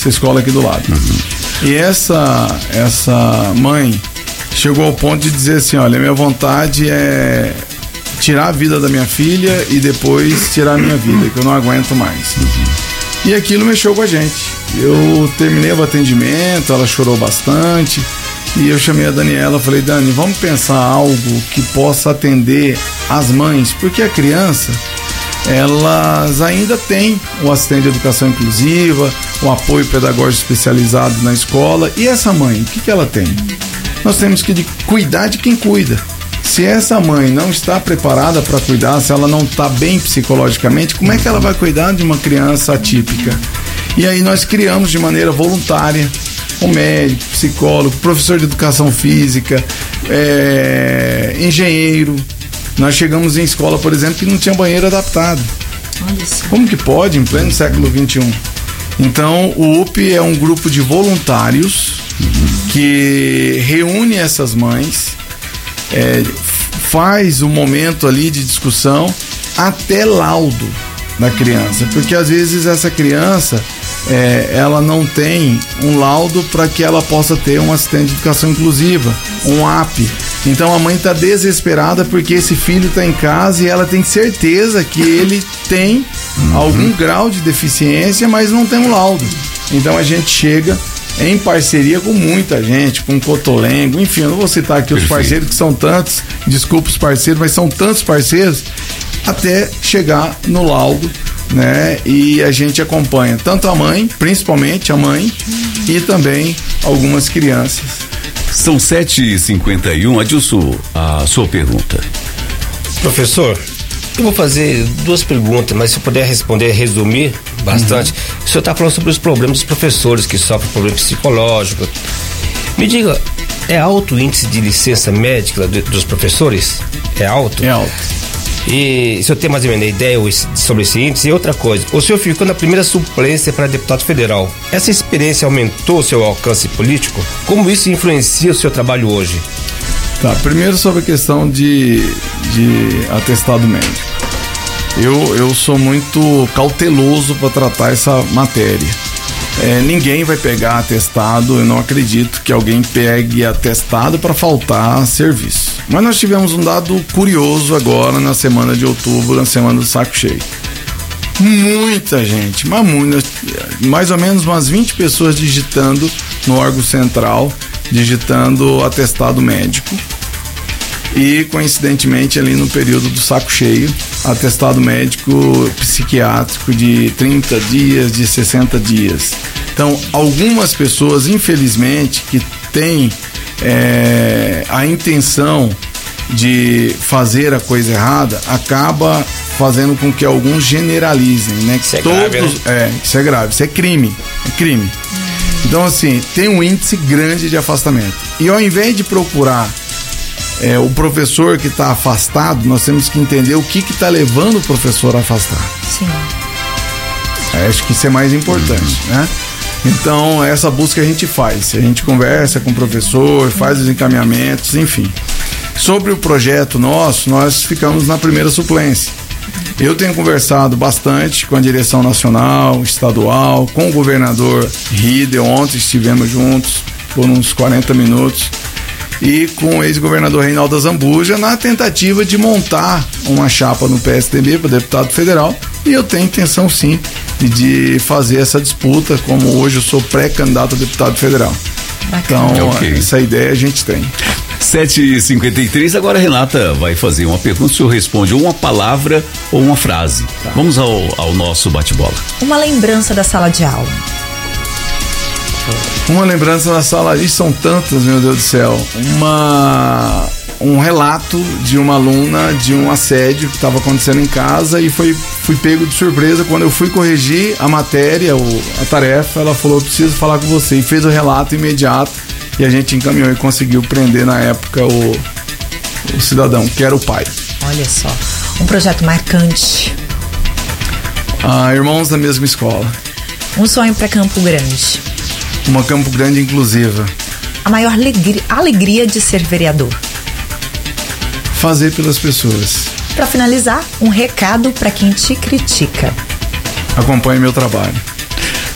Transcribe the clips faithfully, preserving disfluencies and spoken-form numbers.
essa escola aqui do lado. Uhum. E essa, essa mãe chegou ao ponto de dizer assim, olha, minha vontade é tirar a vida da minha filha e depois tirar a minha vida, que eu não aguento mais. Uhum. E aquilo mexeu com a gente. Eu terminei o atendimento, ela chorou bastante e eu chamei a Daniela, falei, Dani, vamos pensar algo que possa atender as mães, porque a criança, elas ainda têm o assistente de educação inclusiva, o apoio pedagógico especializado na escola, e essa mãe, o que que ela tem? Nós temos que cuidar de quem cuida. Se essa mãe não está preparada para cuidar, se ela não está bem psicologicamente, como é que ela vai cuidar de uma criança atípica? E aí nós criamos de maneira voluntária um médico, psicólogo, professor de educação física, é, engenheiro. Nós chegamos em escola, por exemplo, que não tinha banheiro adaptado. Como que pode, em pleno século vinte e um? Então, o U P é um grupo de voluntários que reúne essas mães, é, faz o momento ali de discussão até laudo da criança, porque às vezes essa criança é, ela não tem um laudo para que ela possa ter um assistente de educação inclusiva, um A P. Então a mãe está desesperada porque esse filho está em casa e ela tem certeza que ele tem uhum. algum grau de deficiência, mas não tem um laudo. Então a gente chega em parceria com muita gente, com Cotolengo, enfim, eu não vou citar aqui Perfeito. Os parceiros que são tantos, desculpa os parceiros, mas são tantos parceiros, até chegar no laudo, né? E a gente acompanha tanto a mãe, principalmente a mãe, e também algumas crianças. São sete e cinquenta e um, Adilson, a sua pergunta. Professor, eu vou fazer duas perguntas, mas se puder responder, resumir bastante. Uhum. O senhor está falando sobre os problemas dos professores que sofrem problemas psicológicos. Me diga, é alto o índice de licença médica dos professores? É alto? É alto. E se eu tenho mais ou menos ideia sobre esse índice, e outra coisa, o senhor ficou na primeira suplência para deputado federal. Essa experiência aumentou o seu alcance político? Como isso influencia o seu trabalho hoje? Tá, primeiro sobre a questão de, de atestado médico. Eu, eu sou muito cauteloso para tratar essa matéria. É, ninguém vai pegar atestado, eu não acredito que alguém pegue atestado para faltar serviço. Mas nós tivemos um dado curioso agora na semana de outubro, na semana do saco cheio. Muita gente, mas muito, mais ou menos umas vinte pessoas digitando no órgão central, digitando atestado médico. E coincidentemente ali no período do saco cheio, atestado médico psiquiátrico de trinta dias, de sessenta dias. Então, algumas pessoas, infelizmente, que têm é, a intenção de fazer a coisa errada, acaba fazendo com que alguns generalizem, né? Isso é Todos, grave, né? É, isso é grave, isso é crime, é crime. Então, assim, tem um índice grande de afastamento. E ao invés de procurar É, o professor que está afastado, nós temos que entender o que está levando o professor a afastar. Sim. É, acho que isso é mais importante, uhum. né? Então, essa busca a gente faz. A gente conversa com o professor, faz os encaminhamentos, enfim. Sobre o projeto nosso, nós ficamos na primeira suplência. Eu tenho conversado bastante com a direção nacional, estadual, com o governador Riedel. Ontem estivemos juntos por uns quarenta minutos. E com o ex-governador Reinaldo Azambuja na tentativa de montar uma chapa no P S D B para deputado federal, e eu tenho intenção sim de fazer essa disputa, como hoje eu sou pré-candidato a deputado federal. Bacana. Então, okay. Essa ideia a gente tem. sete e cinquenta e três, agora a Renata vai fazer uma pergunta, o senhor responde uma palavra ou uma frase. Tá. Vamos ao, ao nosso bate-bola. Uma lembrança da sala de aula. Uma lembrança na sala, e são tantas, meu Deus do céu. Uma, um relato de uma aluna de um assédio que estava acontecendo em casa, e foi, fui pego de surpresa quando eu fui corrigir a matéria, o, a tarefa. Ela falou, preciso falar com você, e fez o relato imediato, e a gente encaminhou e conseguiu prender na época o, o cidadão, que era o pai. Olha só, um projeto marcante. Ah, irmãos da mesma escola. Um sonho para Campo Grande. Uma Campo Grande inclusiva. A maior alegria, alegria de ser vereador. Fazer pelas pessoas. Para finalizar, um recado para quem te critica. Acompanhe meu trabalho.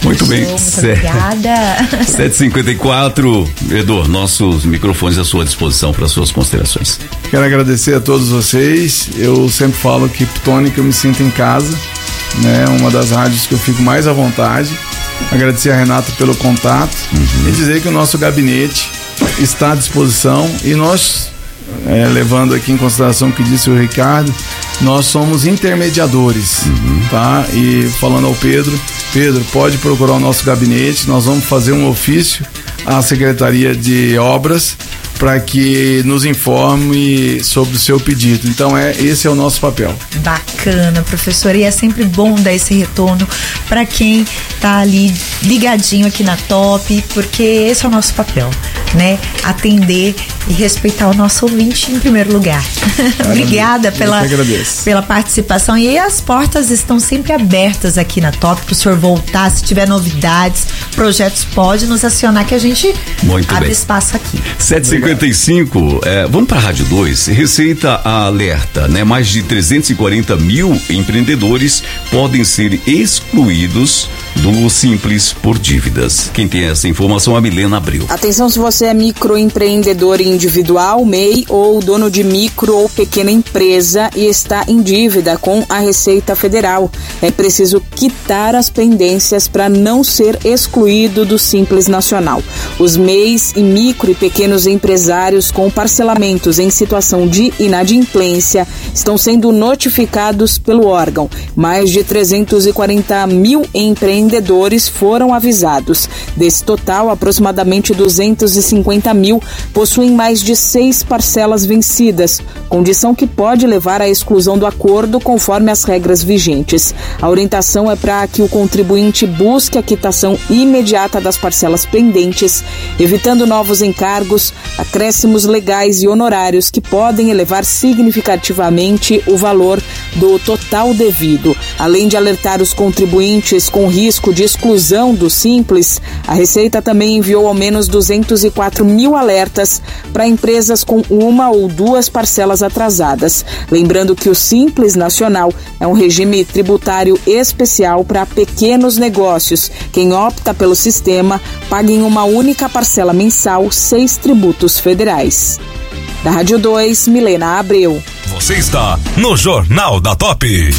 Muito bem. Muito Cê... obrigada. sete e cinquenta e quatro, Edu, nossos microfones à sua disposição para suas considerações. Quero agradecer a todos vocês. Eu sempre falo que Tônica eu me sinto em casa, né? Uma das rádios que eu fico mais à vontade. Agradecer a Renata pelo contato, uhum. e dizer que o nosso gabinete está à disposição e nós, é, levando aqui em consideração o que disse o Ricardo, nós somos intermediadores, uhum. tá? E falando ao Pedro, Pedro, pode procurar o nosso gabinete, nós vamos fazer um ofício à Secretaria de Obras para que nos informe sobre o seu pedido. Então, é, esse é o nosso papel. Bacana, professor, e é sempre bom dar esse retorno para quem tá ali ligadinho aqui na Top, porque esse é o nosso papel, né? Atender e respeitar o nosso ouvinte em primeiro lugar. Obrigada pela, pela participação, e aí as portas estão sempre abertas aqui na Top para o senhor voltar, se tiver novidades, projetos, pode nos acionar que a gente Muito abre bem. espaço aqui. sete e cinquenta e cinco, é, vamos para a Rádio dois. Receita alerta, né? Mais de trezentos e quarenta mil empreendedores podem ser excluídos do Simples por dívidas. Quem tem essa informação é a Milena Abreu. Atenção, se você é microempreendedor individual, M E I ou dono de micro ou pequena empresa e está em dívida com a Receita Federal. É preciso quitar as pendências para não ser excluído do Simples Nacional. Os M E Is e micro e pequenos empresários com parcelamentos em situação de inadimplência estão sendo notificados pelo órgão. Mais de trezentos e quarenta mil empreendedores foram avisados. Desse total, aproximadamente duzentos e cinquenta mil possuem mais de seis parcelas vencidas, condição que pode levar à exclusão do acordo conforme as regras vigentes. A orientação é para que o contribuinte busque a quitação imediata das parcelas pendentes, evitando novos encargos, acréscimos legais e honorários que podem elevar significativamente o valor do total devido. Além de alertar os contribuintes com risco de exclusão do Simples, a Receita também enviou ao menos duzentos e quatro mil alertas para empresas com uma ou duas parcelas atrasadas. Lembrando que o Simples Nacional é um regime tributário especial para pequenos negócios. Quem opta pelo sistema paga em uma única parcela mensal seis tributos federais. Da Rádio dois, Milena Abreu. Você está no Jornal da Top.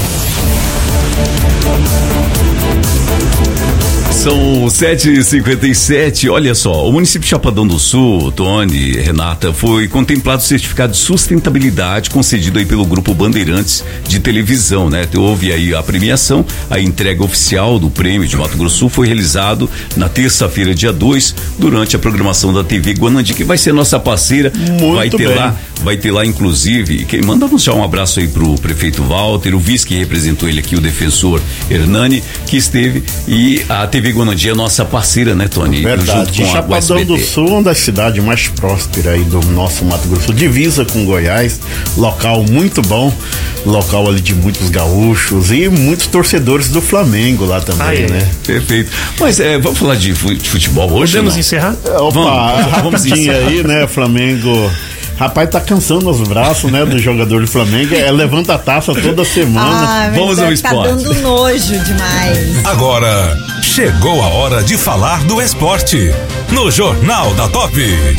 São sete e cinquenta e sete. Olha só, o município de Chapadão do Sul, Tony, Renata, foi contemplado o certificado de sustentabilidade concedido aí pelo Grupo Bandeirantes de televisão, né? Houve aí a premiação, a entrega oficial do prêmio de Mato Grosso do Sul foi realizado na terça-feira, dia dois, durante a programação da T V Guanandi, que vai ser nossa parceira. Muito vai ter bem. lá, vai ter lá inclusive, quem manda já um abraço aí pro prefeito Walter, o vice que representou ele aqui, o defensor Hernani, que esteve, e a T V Guanandi é nossa parceira, né, Tony? Verdade. Junto com Chapadão do Sul, uma das cidades mais prósperas aí do nosso Mato Grosso, divisa com Goiás, local muito bom, local ali de muitos gaúchos e muitos torcedores do Flamengo lá também, ah, é. né? Perfeito. Mas é, vamos falar de futebol hoje? Podemos encerrar? Opa, vamos, vamos rapidinho aí, né, Flamengo. Rapaz, tá cansando os braços, né, do jogador do Flamengo. É, levanta a taça toda semana. Ah, vamos ao esporte. Tá dando nojo demais. Agora, chegou a hora de falar do esporte. No Jornal da Top.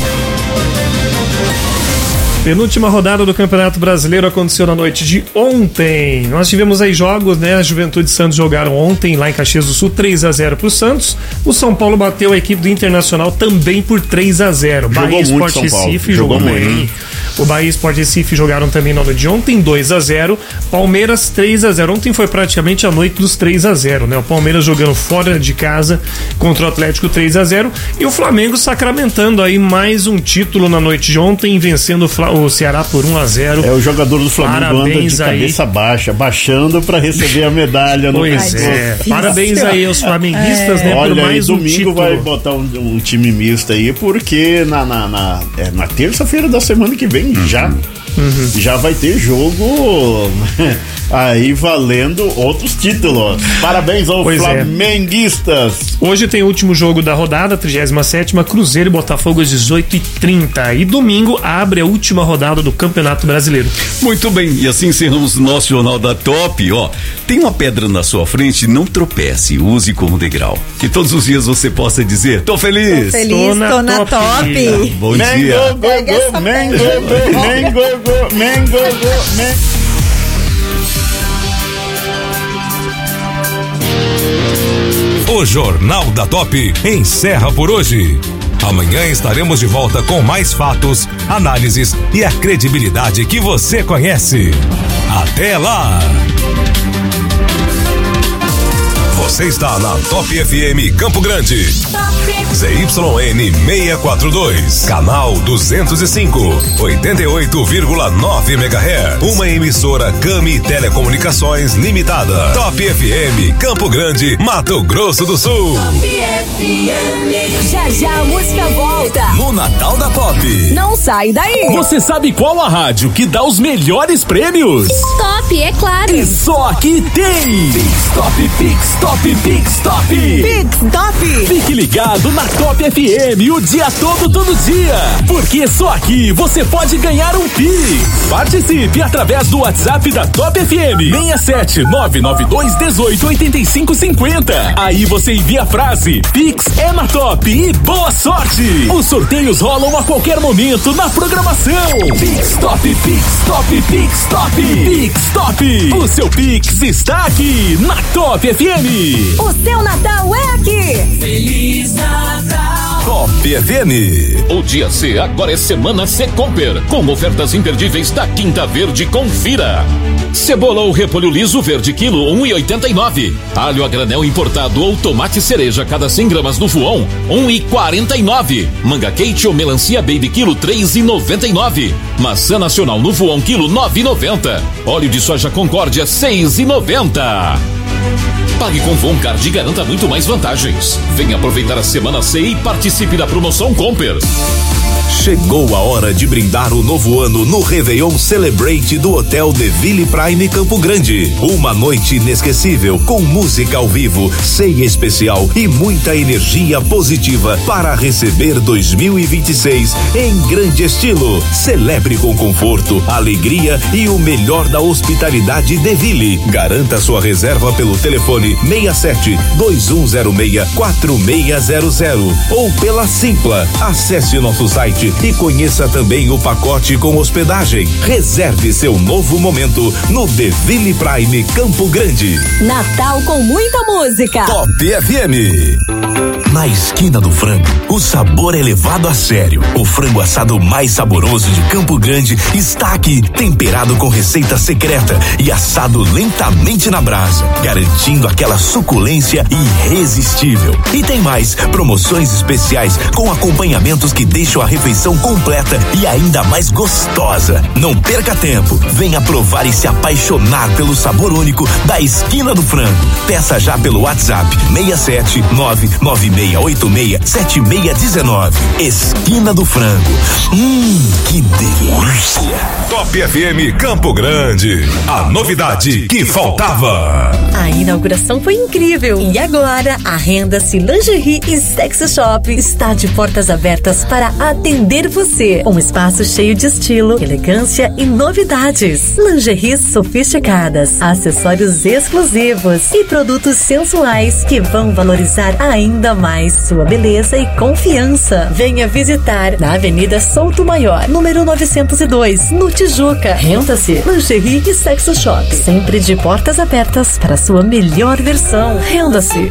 Penúltima rodada do Campeonato Brasileiro aconteceu na noite de ontem. Nós tivemos aí jogos, né? A Juventude e Santos jogaram ontem lá em Caxias do Sul, três a zero pro Santos. O São Paulo bateu a equipe do Internacional também por três a zero. Jogou Bahia muito Sport São Recife Paulo. jogou, jogou bem. Muito. O Bahia Sport Recife jogaram também na noite de ontem, dois a zero. Palmeiras três a zero. Ontem foi praticamente a noite dos três a zero, né? O Palmeiras jogando fora de casa contra o Atlético três a zero. E o Flamengo sacramentando aí mais um título na noite de ontem, vencendo o, Fla- o Ceará por um a zero. É, o jogador do Flamengo Parabéns anda de cabeça aí. baixa, baixando para receber a medalha no Pois é. Parabéns aí aos flamenguistas, é. né? Olha, por mais aí, um domingo título. vai botar um, um time misto aí, porque na, na, na, é, na terça-feira da semana que vem uhum. já. Uhum. Já vai ter jogo aí valendo outros títulos. Parabéns aos Pois é. flamenguistas. Hoje tem o último jogo da rodada, trigésima sétima, Cruzeiro e Botafogo às dezoito e trinta. E domingo abre a última rodada do Campeonato Brasileiro. Muito bem, e assim encerramos o nosso Jornal da Top. Ó, tem uma pedra na sua frente, não tropece, use como degrau. Que todos os dias você possa dizer, tô feliz. Tô feliz, tô na, tô na top. top. Bom Mengo, dia. Go, go, Mengo, Mengo, go, Mengo, go, Mengo. O Jornal da Top encerra por hoje. Amanhã estaremos de volta com mais fatos, análises e a credibilidade que você conhece. Até lá! Você está na Top F M Campo Grande. Z Y N seiscentos e quarenta e dois, canal duzentos e cinco, oitenta e oito vírgula nove megahertz. Uma emissora Cami Telecomunicações Limitada. Top F M Campo Grande, Mato Grosso do Sul. Top F M. Já já a música volta. No Natal da Top. Não sai daí. Você sabe qual a rádio que dá os melhores prêmios? Top, é claro. E só aqui tem Pix Top, Pix Top, Pix Top. Pix Top. Fique ligado na Top F M o dia todo, todo dia. Porque só aqui você pode ganhar um Pix. Participe através do WhatsApp da Top F M. seis sete nove nove dois um oito oito cinco cinco zero. Aí você envia a frase Pix é na Top e boa sorte. Os sorteios rolam a qualquer momento na programação. Pix Top, Pix Top, Pix Top. Pix Top. O seu Pix está aqui na Top F M. O seu Natal é aqui. Feliz Natal. Top F M. O dia C agora é Semana Secomper, com ofertas imperdíveis da Quinta Verde. Confira. Cebola ou repolho liso verde quilo um e oitenta e nove. Alho a granel importado ou tomate cereja cada cem gramas no Voon um e quarenta e nove. Manga Kate ou melancia baby quilo três e noventa e nove. Maçã nacional no Voon quilo nove e noventa. Óleo de soja Concórdia seis e noventa. Pague com Voncard e garanta muito mais vantagens. Venha aproveitar a Semana C e participe da promoção Comper. Chegou a hora de brindar o novo ano no Réveillon Celebrate do Hotel The Ville Prime Campo Grande. Uma noite inesquecível com música ao vivo, ceia especial e muita energia positiva para receber dois mil e vinte e seis em grande estilo. Celebre com conforto, alegria e o melhor da hospitalidade The Ville. Garanta sua reserva pelo telefone seis sete dois um zero seis quatro seis zero zero ou pela Simpla. Acesse nosso site e conheça também o pacote com hospedagem. Reserve seu novo momento no The Ville Prime Campo Grande. Natal com muita música. Top F M. Na esquina do frango, o sabor é levado a sério. O frango assado mais saboroso de Campo Grande está aqui, temperado com receita secreta e assado lentamente na brasa, garantindo aquela suculência irresistível. E tem mais, promoções especiais com acompanhamentos que deixam a refeição completa e ainda mais gostosa. Não perca tempo, venha provar e se apaixonar pelo sabor único da esquina do frango. Peça já pelo WhatsApp seis sete nove nove seis oito seis sete seis um nove. Esquina do Frango. Hum, que delícia. Top F M Campo Grande. A novidade que faltava. A inauguração foi incrível. E agora a Renda-se Lingerie e Sex Shop está de portas abertas para atender você. Um espaço cheio de estilo, elegância e novidades. Lingeries sofisticadas, acessórios exclusivos e produtos sensuais que vão valorizar ainda mais sua beleza e confiança. Venha visitar na Avenida Souto Maior, número novecentos e dois, no Tijuca. Renda-se Lingerie e Sex Shop, sempre de portas abertas para sua melhor versão. Renda-se.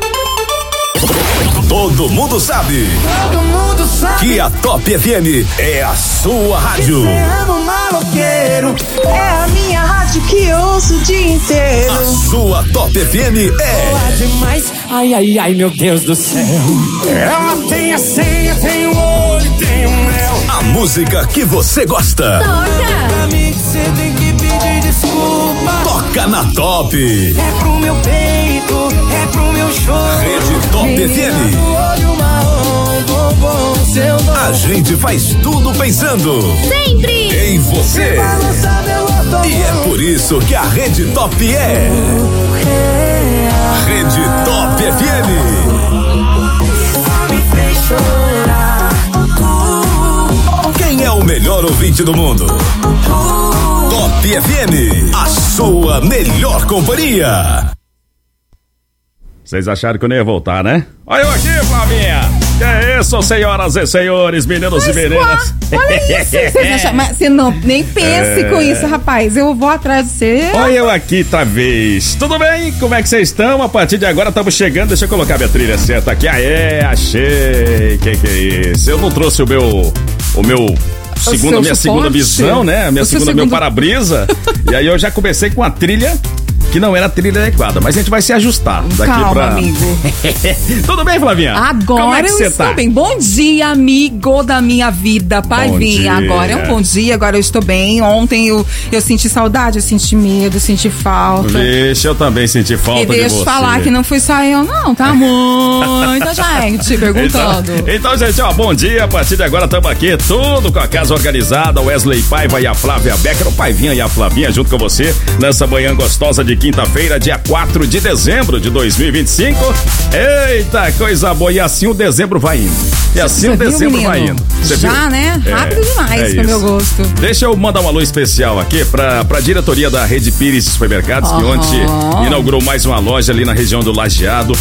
Todo mundo sabe. Todo mundo sabe que a Top F M é a sua rádio. Amo maloqueiro, é a minha rádio que eu ouço o dia inteiro. A sua Top F M é boa demais, ai, ai, ai, meu Deus do céu. Ela tem a senha, tem o olho, tem o mel. A música que você gosta. Toca! Pra mim que você tem que pedir desculpa. Toca na Top. É pro meu peito, é pro meu choro. Rede Top F M. A gente faz tudo pensando sempre em você. Balança meu E é por isso que a Rede Top é Rede Top F M. Quem é o melhor ouvinte do mundo? Top F M, a sua melhor companhia. Vocês acharam que eu não ia voltar, né? Olha eu aqui, Flavinha! Que é isso, senhoras e senhores, meninos Mas, e meninas? Olha isso, vocês acham, mas você não, nem pense É. com isso, rapaz. Eu vou atrás de você. Olha eu aqui outra vez. Tudo bem? Como é que vocês estão? A partir de agora estamos chegando. Deixa eu colocar minha trilha certa aqui. Aê, achei. Que que é isso? Eu não trouxe o meu... O meu... Segunda, seu minha suporte? segunda visão, né? Minha O seu segunda, meu segundo- para-brisa. E aí eu já comecei com a trilha que não era a trilha adequada, mas a gente vai se ajustar daqui Calma, pra... amigo. Tudo bem, Flavinha? Como Agora é que eu você estou tá? bem. Bom dia, amigo da minha vida, pai Bom Vinha. dia. Agora é um bom dia, agora eu estou bem. Ontem eu, eu senti saudade, eu senti medo, eu senti falta. Vixe, eu também senti falta E de deixa eu você. falar que não fui só eu, não, tá? Muita gente perguntando. Então, então, gente, ó, bom dia. A partir de agora estamos aqui, tudo com a casa organizada. O Wesley Paiva e a Flávia Becker, o Paivinha e a Flavinha junto com você nessa manhã gostosa de quinta-feira, dia quatro de dezembro de dois mil e vinte e cinco. Eita, coisa boa. E assim o dezembro vai indo. E assim Você o viu, dezembro menino? vai indo. Você Já, viu? né? É, Rápido demais é pro meu isso. gosto. Deixa eu mandar um alô especial aqui pra, pra diretoria da Rede Pires Supermercados, que Aham. ontem inaugurou mais uma loja ali na região do Lajeado.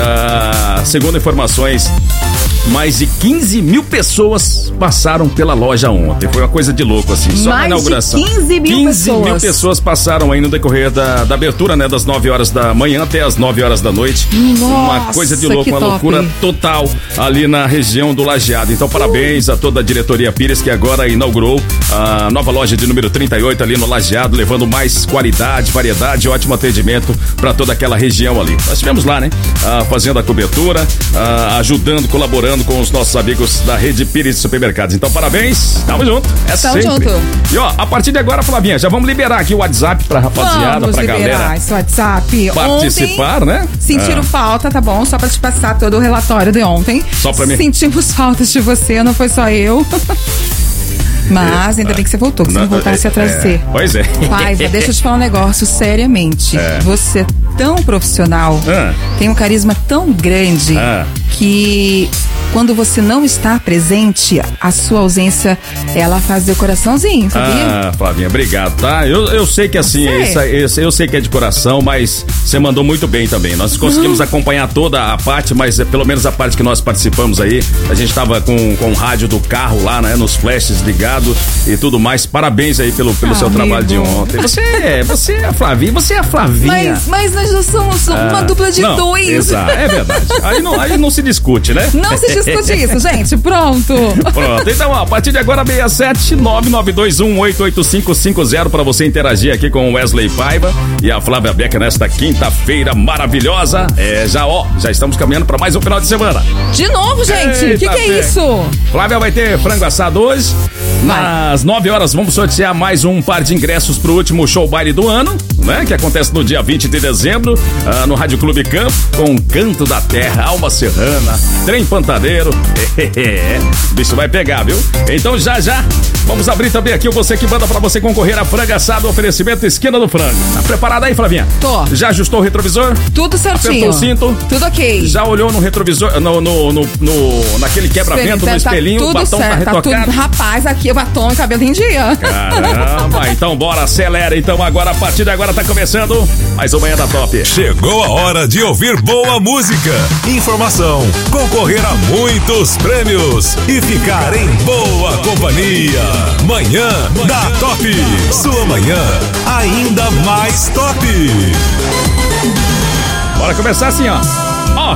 Ah, segundo informações, mais de quinze mil pessoas passaram pela loja ontem. Foi uma coisa de louco, assim. Só Mais na de inauguração. quinze mil quinze mil pessoas. pessoas passaram aí no decorrer da, da abertura, né? Das nove horas da manhã até as nove horas da noite. uma Nossa, coisa de louco, que uma top. loucura total ali na região do Lajeado. Então, parabéns a toda a diretoria Pires que agora inaugurou a nova loja de número trinta e oito ali no Lajeado, levando mais qualidade, variedade e ótimo atendimento para toda aquela região ali. Nós estivemos lá, né? Ah, fazendo a cobertura, ah, ajudando, colaborando com os nossos amigos da Rede Pires Supermercados. Então, parabéns. Tamo junto. É Tamo sempre. junto. E ó, a partir de agora, Flavinha, já vamos liberar aqui o WhatsApp pra rapaziada, Vamos pra liberar galera esse WhatsApp. participar, Ontem, né? Sentiram Ah. falta, tá bom? Só pra te passar todo o relatório de ontem. Só pra mim? Sentimos falta de você, não foi só eu. Mas ainda bem que você voltou, que se não voltasse atrás de você. Pois é. Paiva, deixa eu te falar um negócio, seriamente. É. Você é tão profissional, Ah. tem um carisma tão grande Ah. que quando você não está presente, a sua ausência, ela faz o coraçãozinho, sabia? Ah, Flavinha, obrigado, tá? Eu, eu sei que assim, Sei. esse, esse- eu sei que é de coração, mas você mandou muito bem também. Nós conseguimos acompanhar toda a parte, mas é, pelo menos a parte que nós participamos aí, a gente tava com, com o rádio do carro lá, né? Nos flashes ligado e tudo mais. Parabéns aí pelo, pelo Ah, seu trabalho de amigo. ontem. Você é, você é a Flavinha, você é a Flavinha. Mas, mas nós já somos uma Ah, dupla de não, dois. Exato, é verdade. Aí não, aí não se discute, né? Não se discute isso, gente. Pronto. Pronto, então ó, a partir de agora seis sete nove nove dois um oito oito cinco cinco zero para você interagir aqui com o Wesley Paiva e a Flávia Becker nesta quinta-feira maravilhosa. É, já ó, já estamos caminhando para mais um final de semana. De novo, gente. O que, que Eita, é pé. isso? Flávia vai ter frango assado hoje. Às nove horas vamos sortear mais um par de ingressos pro último show baile do ano, né? Que acontece no dia vinte de dezembro, ah, no Rádio Clube Campo, com Canto da Terra, Alma Serrana, Trem Pantaneiro. É, o bicho vai pegar, viu? Então já já vamos abrir também aqui o Você que Manda pra você concorrer a frango assado, oferecimento Esquina do Frango. Tá preparada aí, Flavinha? Tô. Já ajustou o retrovisor? Tudo certinho. Apertou o cinto? Tudo ok. Já olhou no retrovisor, no, no, no, no- naquele quebra-vento, no espelhinho, tá o tudo batom certo, tá tá tudo, retocado? rapaz, aqui o batom e cabelo em dia. Caramba, então bora, acelera. Então agora, a partir de agora tá começando mais uma Manhã da Top. Chegou a hora de ouvir boa música, informação, concorrer a muitos prêmios e ficar em boa companhia. Manhã da Top. Sua manhã ainda mais top. Bora começar assim, ó. Ó.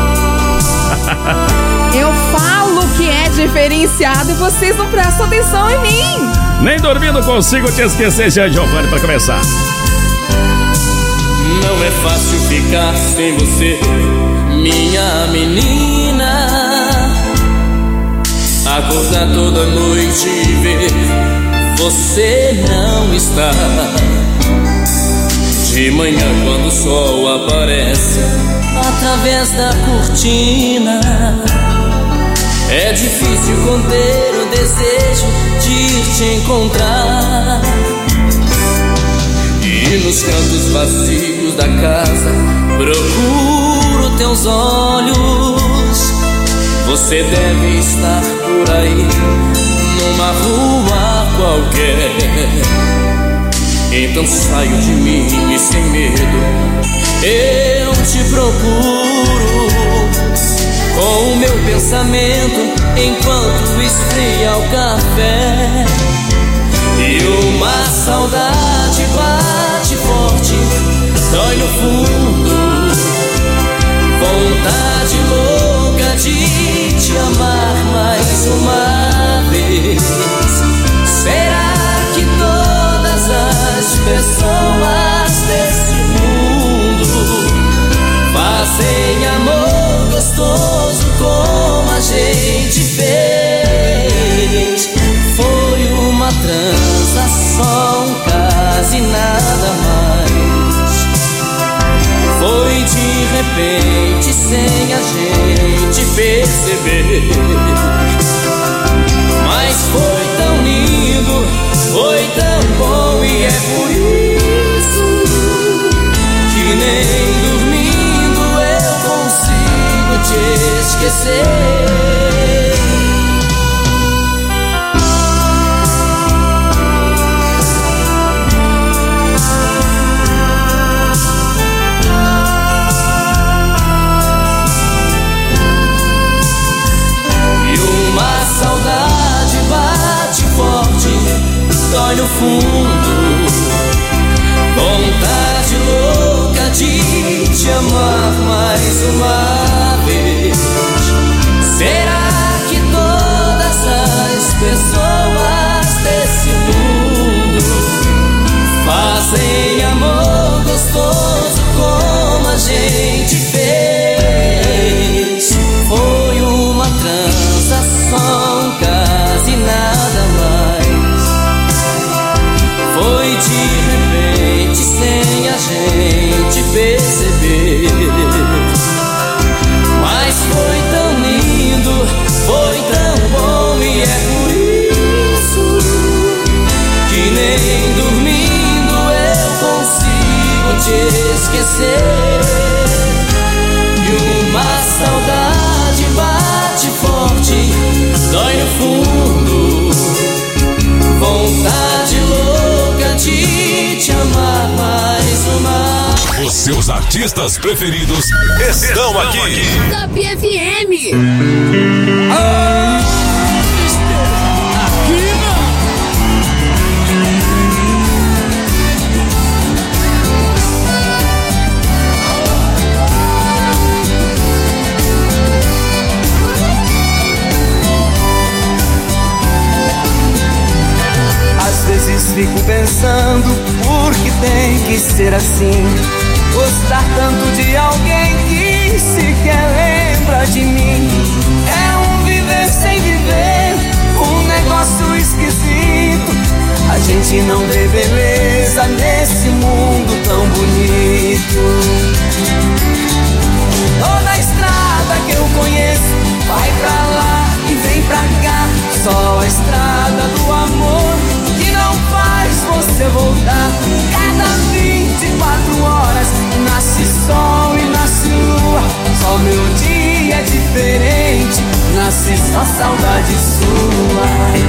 Eu falo que é diferenciado e vocês não prestam atenção em mim. Nem dormindo consigo te esquecer, Jean Giovanni, pra começar. Não é fácil ficar sem você, minha menina. Acordar toda noite e ver você não está. De manhã quando o sol aparece através da cortina, é difícil conter o desejo de te encontrar. nos cantos vazios da casa procuro teus olhos. Você deve estar por aí, numa rua qualquer. Então saio de mim e sem medo eu te procuro, com o meu pensamento enquanto esfria o café. E uma saudade bate forte, dói no fundo, vontade louca de te amar mais uma vez. Será que todas as pessoas desse mundo fazem amor gostoso como a gente fez? Foi uma transação, quase nada mais. Foi de repente, sem a gente perceber. Mas foi tão lindo, foi tão bom, e é por isso que nem dormindo eu consigo te esquecer. Dói no fundo, vontade louca de te amar mais uma vez. Será que todas as pessoas desse mundo fazem amor gostoso como a gente fez? Foi uma transação, quase nada mais. Foi de repente, sem a gente perceber. Mas foi tão lindo, foi tão bom, e é por isso que nem dormindo eu consigo te esquecer. E uma saudade bate forte, dói no fundo, vontade louca de te amar mais uma. Os seus artistas preferidos estão aqui. Top F M. Ah, aqui não. Às vezes fico pensando por que tem que ser assim. Gostar tanto de alguém que sequer lembra de mim. É um viver sem viver, um negócio esquisito. A gente não vê beleza nesse mundo tão bonito. Toda estrada que eu conheço vai pra lá e vem pra cá. Só a estrada do amor que não faz você voltar. Cada vinte e quatro horas nasce sol e nasce lua. Só meu dia é diferente, nasce só saudade sua.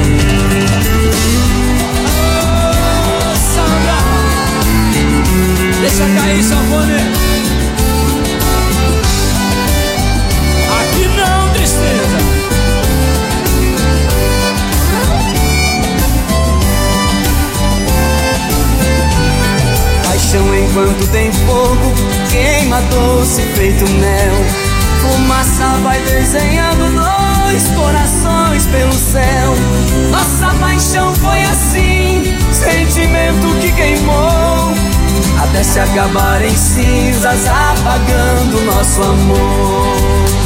Oh, Sandra, deixa cair sanfone. Aqui não, tristeza. Paixão enquanto tem fogo, queima doce feito mel. Fumaça vai desenhando dois corações pelo céu. Nossa paixão foi assim, sentimento que queimou, até se acabar em cinzas, apagando nosso amor.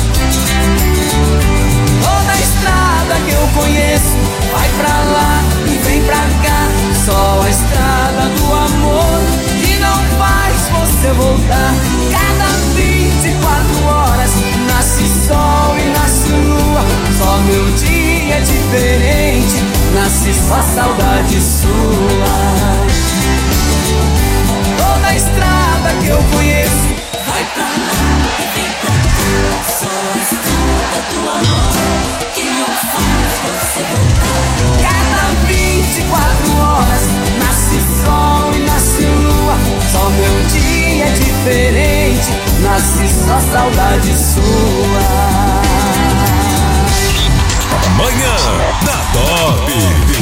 Toda estrada que eu conheço vai pra lá e vem pra cá. Só a estrada do amor que não faz você voltar. Cada vinte e quatro horas nasce sol e nasce lua. Só meu dia é diferente, nasce só saudade sua. que eu conheço. Vai pra lá e vem pra cá, só a estrada do amor que não faz você voltar. Cada vinte e quatro horas nasce sol e nasce lua, só meu dia é diferente, nasce só saudade sua. Manhã da Top.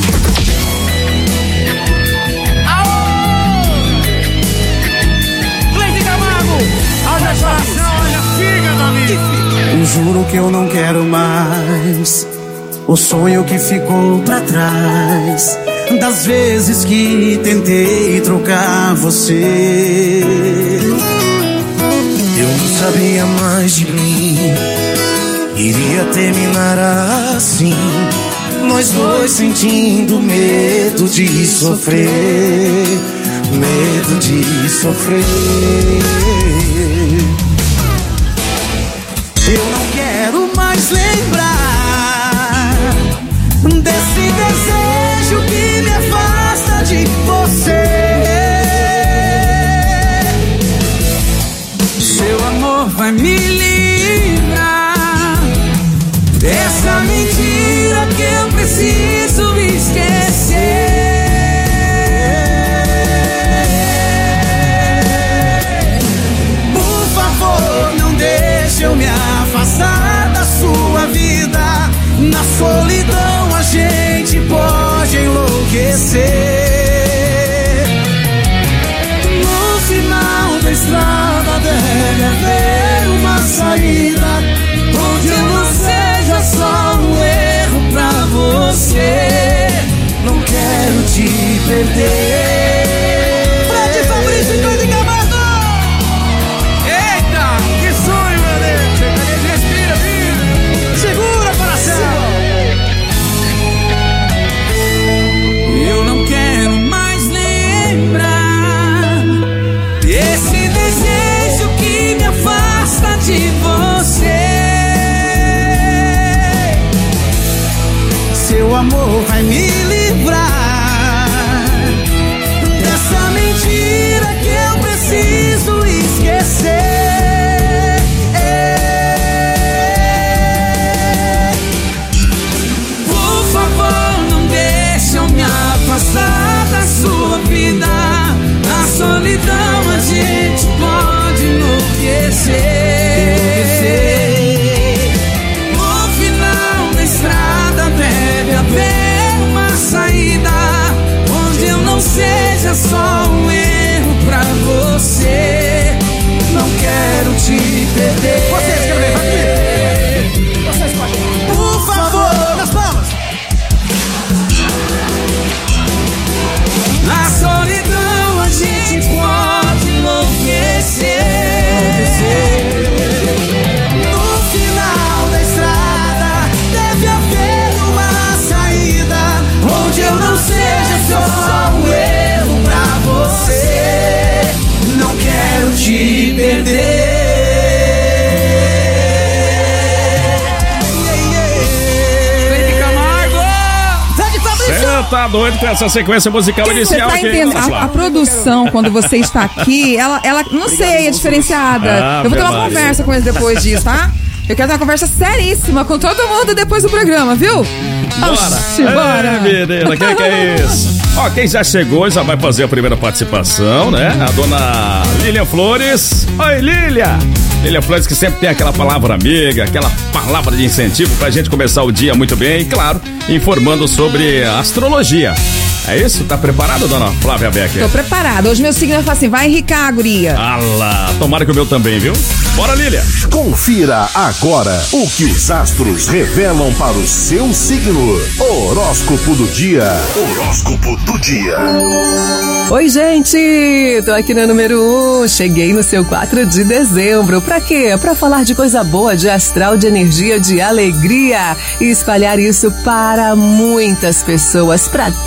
Cleiton Camargo, olha a coração, olha a fígado, amigo. Juro que eu não quero mais o sonho que ficou pra trás das vezes que tentei trocar você. Eu não sabia mais de mim, iria terminar assim, nós dois sentindo medo de sofrer, medo de sofrer. Eu não quero mais lembrar desse desejo que me afasta de você. Seu amor vai me livrar dessa mentira que eu preciso esquecer. Por favor, não deixe eu me afastar da sua vida. Na solidão a gente pode enlouquecer. No final da estrada deve haver uma saída, onde eu não seja só um erro pra você. Não quero te perder. Fred Fabrício e Cleiton Camargo. Eita, que sonho, meu Deus. Respira, filho. Segura, coração. Eu não quero mais lembrar esse desejo que me afasta de você. Seu amor vai me livrar dessa mentira que eu preciso esquecer. Por favor, não deixe eu me afastar da sua vida. Na solidão a gente pode enlouquecer. No final da estrada deve haver uma saída, onde eu não seja só um erro pra você. Não quero te perder. Vocês querem ver? Vai comigo. Vocês podem. Por favor, nas palmas. Na solidão a gente pode enlouquecer. No final da estrada deve haver uma saída, onde eu não seja só um erro pra você. Não quero te perder. Cleiton Camargo, Fred Fabrício. Você tá doido com essa sequência musical Você inicial tá aqui? entendendo? Vamos lá. A, a produção, quando você está aqui, ela, ela não sei, é diferenciada. Ah, Eu vou ter uma Maria. conversa com eles depois disso, tá? Eu quero ter uma conversa seríssima com todo mundo depois do programa, viu? Bora! Oxi, bora! É, menina, quem que é isso? Ó, quem já chegou já vai fazer a primeira participação, né? A dona Lilian Flores. Oi, Lilian! Lilian Flores, que sempre tem aquela palavra amiga, aquela palavra de incentivo pra gente começar o dia muito bem e, claro, informando sobre a astrologia. É isso? Tá preparado, dona Flávia Becker? Tô preparada. Hoje meu signo vai falar assim, vai enricar, guria. Ah lá, tomara que o meu também, viu? Bora, Lilian! Confira agora o que os astros revelam para o seu signo. Horóscopo do dia. Horóscopo do dia. Oi, gente! Tô aqui na número um. Cheguei no seu quatro de dezembro. Pra quê? Pra falar de coisa boa, de astral, de energia, de alegria. E espalhar isso para muitas pessoas, pra todo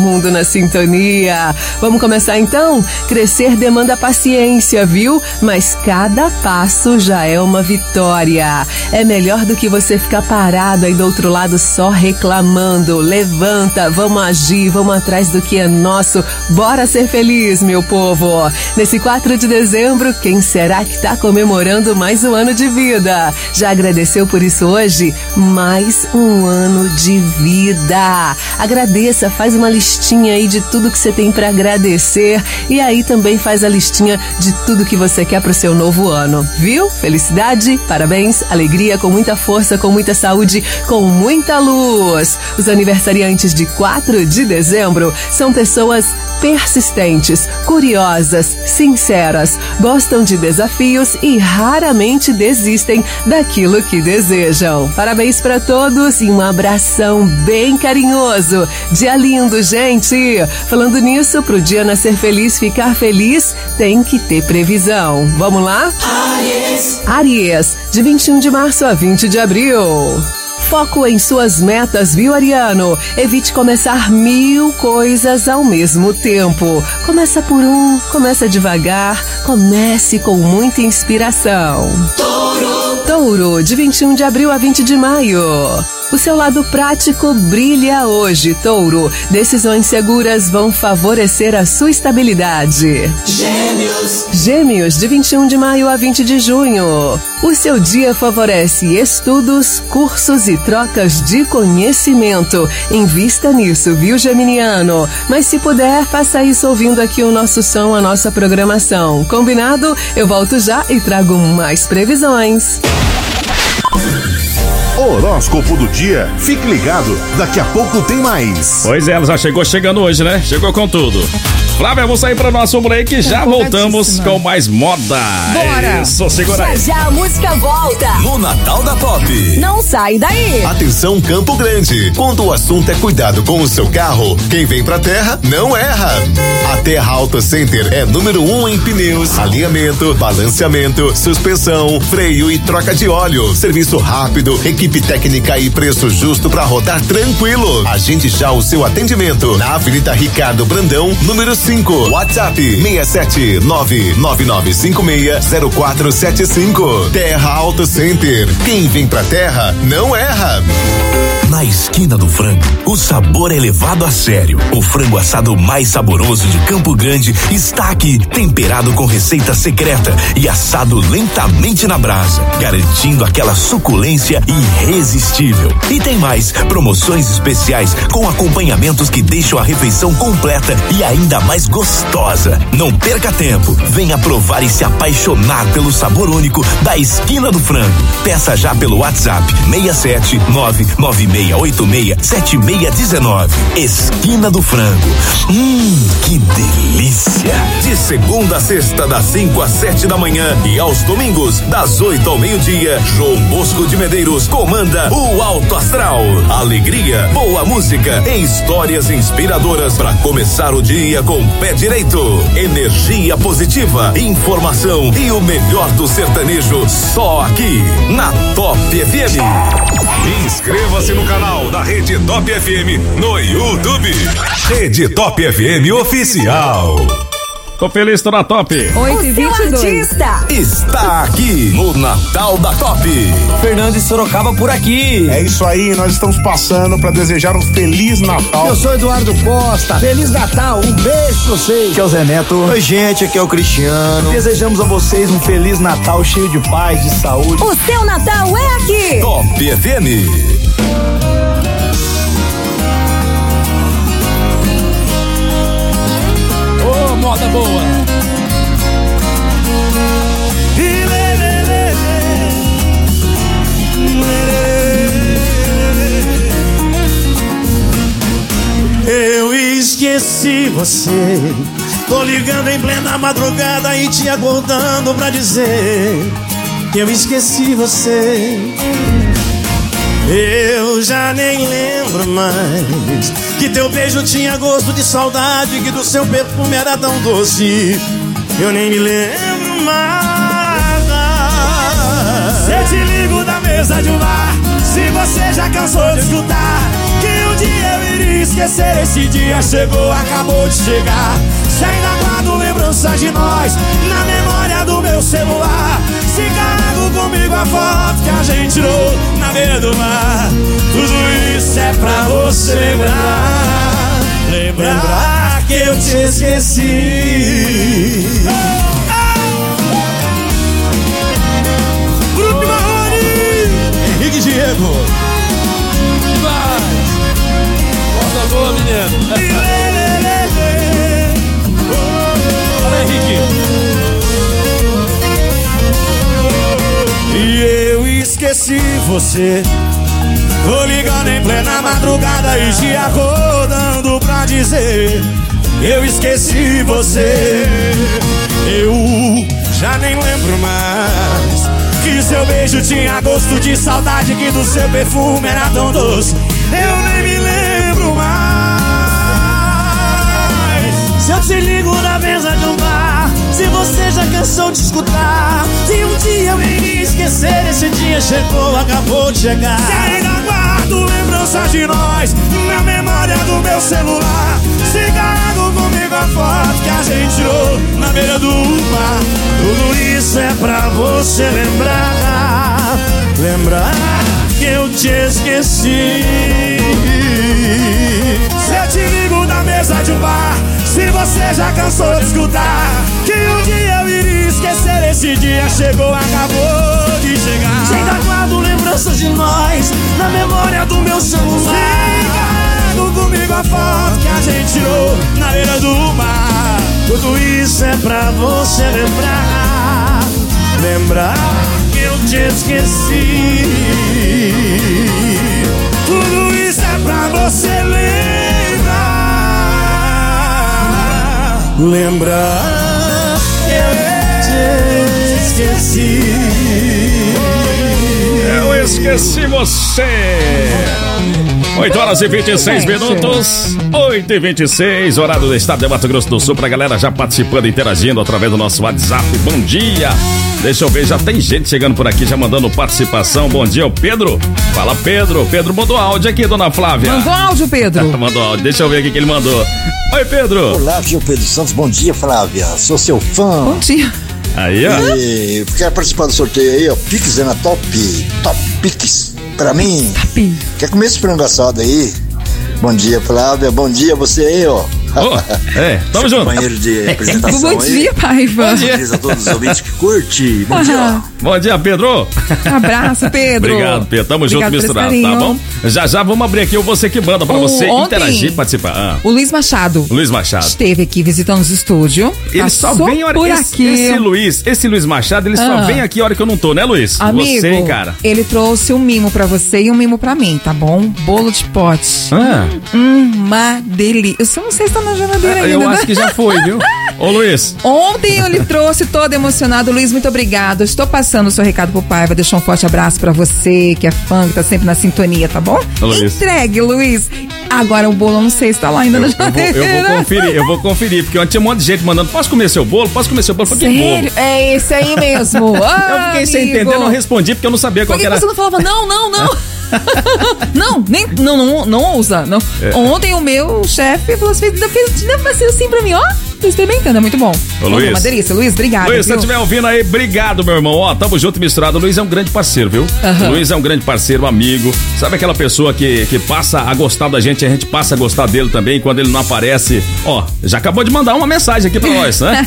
mundo na sintonia. Vamos começar então? Crescer demanda paciência, viu? Mas cada passo já é uma vitória. É melhor do que você ficar parado aí do outro lado só reclamando. Levanta, vamos agir, vamos atrás do que é nosso. Bora ser feliz, meu povo. Nesse quatro de dezembro, quem será que tá comemorando mais um ano de vida? Já agradeceu por isso hoje? Mais um ano de vida. Agradeça, faz uma listinha aí de tudo que você tem para agradecer e aí também faz a listinha de tudo que você quer pro seu novo ano, viu? Felicidade, parabéns, alegria, com muita força, com muita saúde, com muita luz. Os aniversariantes de quatro de dezembro são pessoas persistentes, curiosas, sinceras, gostam de desafios e raramente desistem daquilo que desejam. Parabéns para todos e um abração bem carinhoso. Dia lindo, gente! Falando nisso, pro dia nascer feliz, ficar feliz, tem que ter previsão. Vamos lá? Áries. Áries, de vinte e um de março a vinte de abril. Foco em suas metas, viu, Ariano? Evite começar mil coisas ao mesmo tempo. Começa por um, começa devagar, comece com muita inspiração. Touro. Touro, de vinte e um de abril a vinte de maio. O seu lado prático brilha hoje, Touro. Decisões seguras vão favorecer a sua estabilidade. Gêmeos. Gêmeos, de vinte e um de maio a vinte de junho. O seu dia favorece estudos, cursos e trocas de conhecimento. Invista nisso, viu, geminiano? Mas se puder, faça isso ouvindo aqui o nosso som, a nossa programação. Combinado? Eu volto já e trago mais previsões. Horóscopo do dia. Fique ligado, daqui a pouco tem mais. Pois é, ela já chegou chegando hoje, né? Chegou com tudo. Flávia, vamos sair para o nosso break e já voltamos com mais moda. Bora! Isso, segura aí. Já, já a música volta. No Natal da Top. Não sai daí. Atenção, Campo Grande. Quando o assunto é cuidado com o seu carro, quem vem pra terra não erra. A Terra Auto Center é número um em pneus, alinhamento, balanceamento, suspensão, freio e troca de óleo. Serviço rápido, equipe técnica e preço justo para rodar tranquilo. Agende já o seu atendimento na Avenida Ricardo Brandão, número cinco. WhatsApp seis sete nove nove nove cinco seis zero quatro sete cinco. Terra Auto Center. Quem vem pra terra não erra. Na esquina do frango, o sabor é levado a sério. O frango assado mais saboroso de Campo Grande está aqui, temperado com receita secreta e assado lentamente na brasa, garantindo aquela suculência irresistível. E tem mais, promoções especiais com acompanhamentos que deixam a refeição completa e ainda mais gostosa. Não perca tempo, venha provar e se apaixonar pelo sabor único da esquina do frango. Peça já pelo WhatsApp seis sete nove nove seis oito seis sete seis um nove. Esquina do Frango. Hum, que delícia! De segunda a sexta, das cinco às sete da manhã e aos domingos, das oito ao meio-dia, João Bosco de Medeiros comanda o Alto Astral. Alegria, boa música e histórias inspiradoras para começar o dia com o pé direito. Energia positiva, informação e o melhor do sertanejo só aqui na Top F M. Inscreva-se no canal da Rede Top F M no YouTube. Rede Top F M Oficial. Tô feliz, tô na Top. oito e vinte e dois. Está aqui no Natal da Top. Fernando de Sorocaba por aqui. É isso aí, nós estamos passando para desejar um Feliz Natal. Eu sou Eduardo Costa. Feliz Natal, um beijo pra vocês. Aqui é o Zé Neto. Oi, gente, aqui é o Cristiano. Desejamos a vocês um Feliz Natal cheio de paz, de saúde. O seu Natal é aqui. Top F M. Moda boa. Eu esqueci você. Tô ligando em plena madrugada e te acordando pra dizer que eu esqueci você. Eu já nem lembro mais que teu beijo tinha gosto de saudade, que do seu perfume era tão doce. Eu nem me lembro mais. Se eu te ligo da mesa de um bar, se você já cansou de escutar que um dia eu iria esquecer, esse dia chegou, acabou de chegar. Se ainda guardo lembranças de nós na memória do meu celular, se carrego comigo a foto que a gente tirou na beira do mar, tudo isso é pra você lembrar, lembrar que eu te esqueci. Grupo Marrone, Henrique Diego. Vai, volta boa, menino. Olha, Henrique. E eu esqueci você, tô ligando em plena madrugada e dia rodando pra dizer: eu esqueci você. Eu já nem lembro mais que seu beijo tinha gosto de saudade, que do seu perfume era tão doce. Eu nem me lembro mais. Se eu te ligo na mesa de um bar, se você já cansou de escutar, se um dia eu iria esquecer, esse dia chegou, acabou de chegar. Se ainda guardo lembranças de nós na memória do meu celular, se carrego comigo a foto que a gente tirou na beira do mar, tudo isso é pra você lembrar, lembrar que eu te esqueci. Se eu te ligo na mesa de um bar, se você já cansou de escutar, que um dia eu iria esquecer, esse dia chegou, acabou de chegar. Se ainda guardo lembranças de nós na memória do meu celular, se carrego comigo a foto que a gente tirou na beira do mar, tudo isso é pra você lembrar, lembrar que eu te esqueci. Tudo isso é pra você lembrar, lembrar que eu te esqueci. Eu esqueci você. oito horas e vinte e seis minutos. oito e vinte e seis, horário do estado de Mato Grosso do Sul. Pra galera já participando, interagindo através do nosso WhatsApp. Bom dia. Deixa eu ver, já tem gente chegando por aqui, já mandando participação. Bom dia, o Pedro. Fala, Pedro. Pedro mandou áudio aqui, dona Flávia. Mandou áudio, Pedro. Mandou áudio. Deixa eu ver o que ele mandou. Oi, Pedro. Olá, aqui é o Pedro Santos. Bom dia, Flávia. Sou seu fã. Bom dia. Aí, ó. E quero participar do sorteio aí, ó. Pix é na Top. Top Pix. Pra mim. Top. Quer comer esse frango assado aí? Bom dia, Flávia. Bom dia você aí, ó. Oh, é, tamo junto. Companheiro de apresentação. Bom dia, aí. Paiva. Bom dia a todos os ouvintes que curte. Bom dia. Bom dia, Pedro. Abraço, Pedro. Obrigado, Pedro. Tamo Obrigado junto, misturado, tá bom? Já já vamos abrir aqui o Você Que Manda pra O, você ontem, interagir e participar. Ah. O Luiz Machado. Luiz Machado. Esteve aqui visitando os estúdios. Ele só vem a hora por esse, aqui. Esse Luiz, esse Luiz Machado, ele só Ah. vem aqui a hora que eu não tô, né, Luiz? Amigo, você, hein, cara? ele trouxe um mimo pra você e um mimo pra mim, tá bom? Bolo de pote. Ah. Hum, uma delícia. Eu só não sei se tá na geladeira Ah, ainda, eu né? acho que já foi, viu? Ô, Luiz. Ontem eu lhe trouxe todo emocionado. Luiz, muito obrigado. Estou passando o seu recado pro Paiva. Deixa um forte abraço pra você, que é fã, que tá sempre na sintonia, tá bom? Ô, Luiz. Entregue, Luiz. Agora o bolo, eu não sei se tá lá ainda na Eu vou, geladeira. eu vou conferir, eu vou conferir, porque ontem tinha um monte de gente mandando, posso comer seu bolo? Posso comer seu bolo? Eu falei, que bolo? Sério? É esse aí mesmo. Ah, Eu fiquei sem amigo. entender, não respondi, porque eu não sabia qual Por que que era. você não falava não, não, não? Não, nem, não, não, não ousa. Não. É. Ontem o meu chefe falou assim, fez assim, assim pra mim, ó. Tô experimentando, é muito bom. Ô, Luiz. É uma delícia. Luiz, obrigado. Luiz, se você viu? estiver ouvindo aí, obrigado, meu irmão. Ó, tamo junto e misturado. O Luiz é um grande parceiro, viu? Aham. O Luiz é um grande parceiro, amigo. Sabe aquela pessoa que, que passa a gostar da gente, a gente passa a gostar dele também. Quando ele não aparece, ó, já acabou de mandar uma mensagem aqui pra nós, né?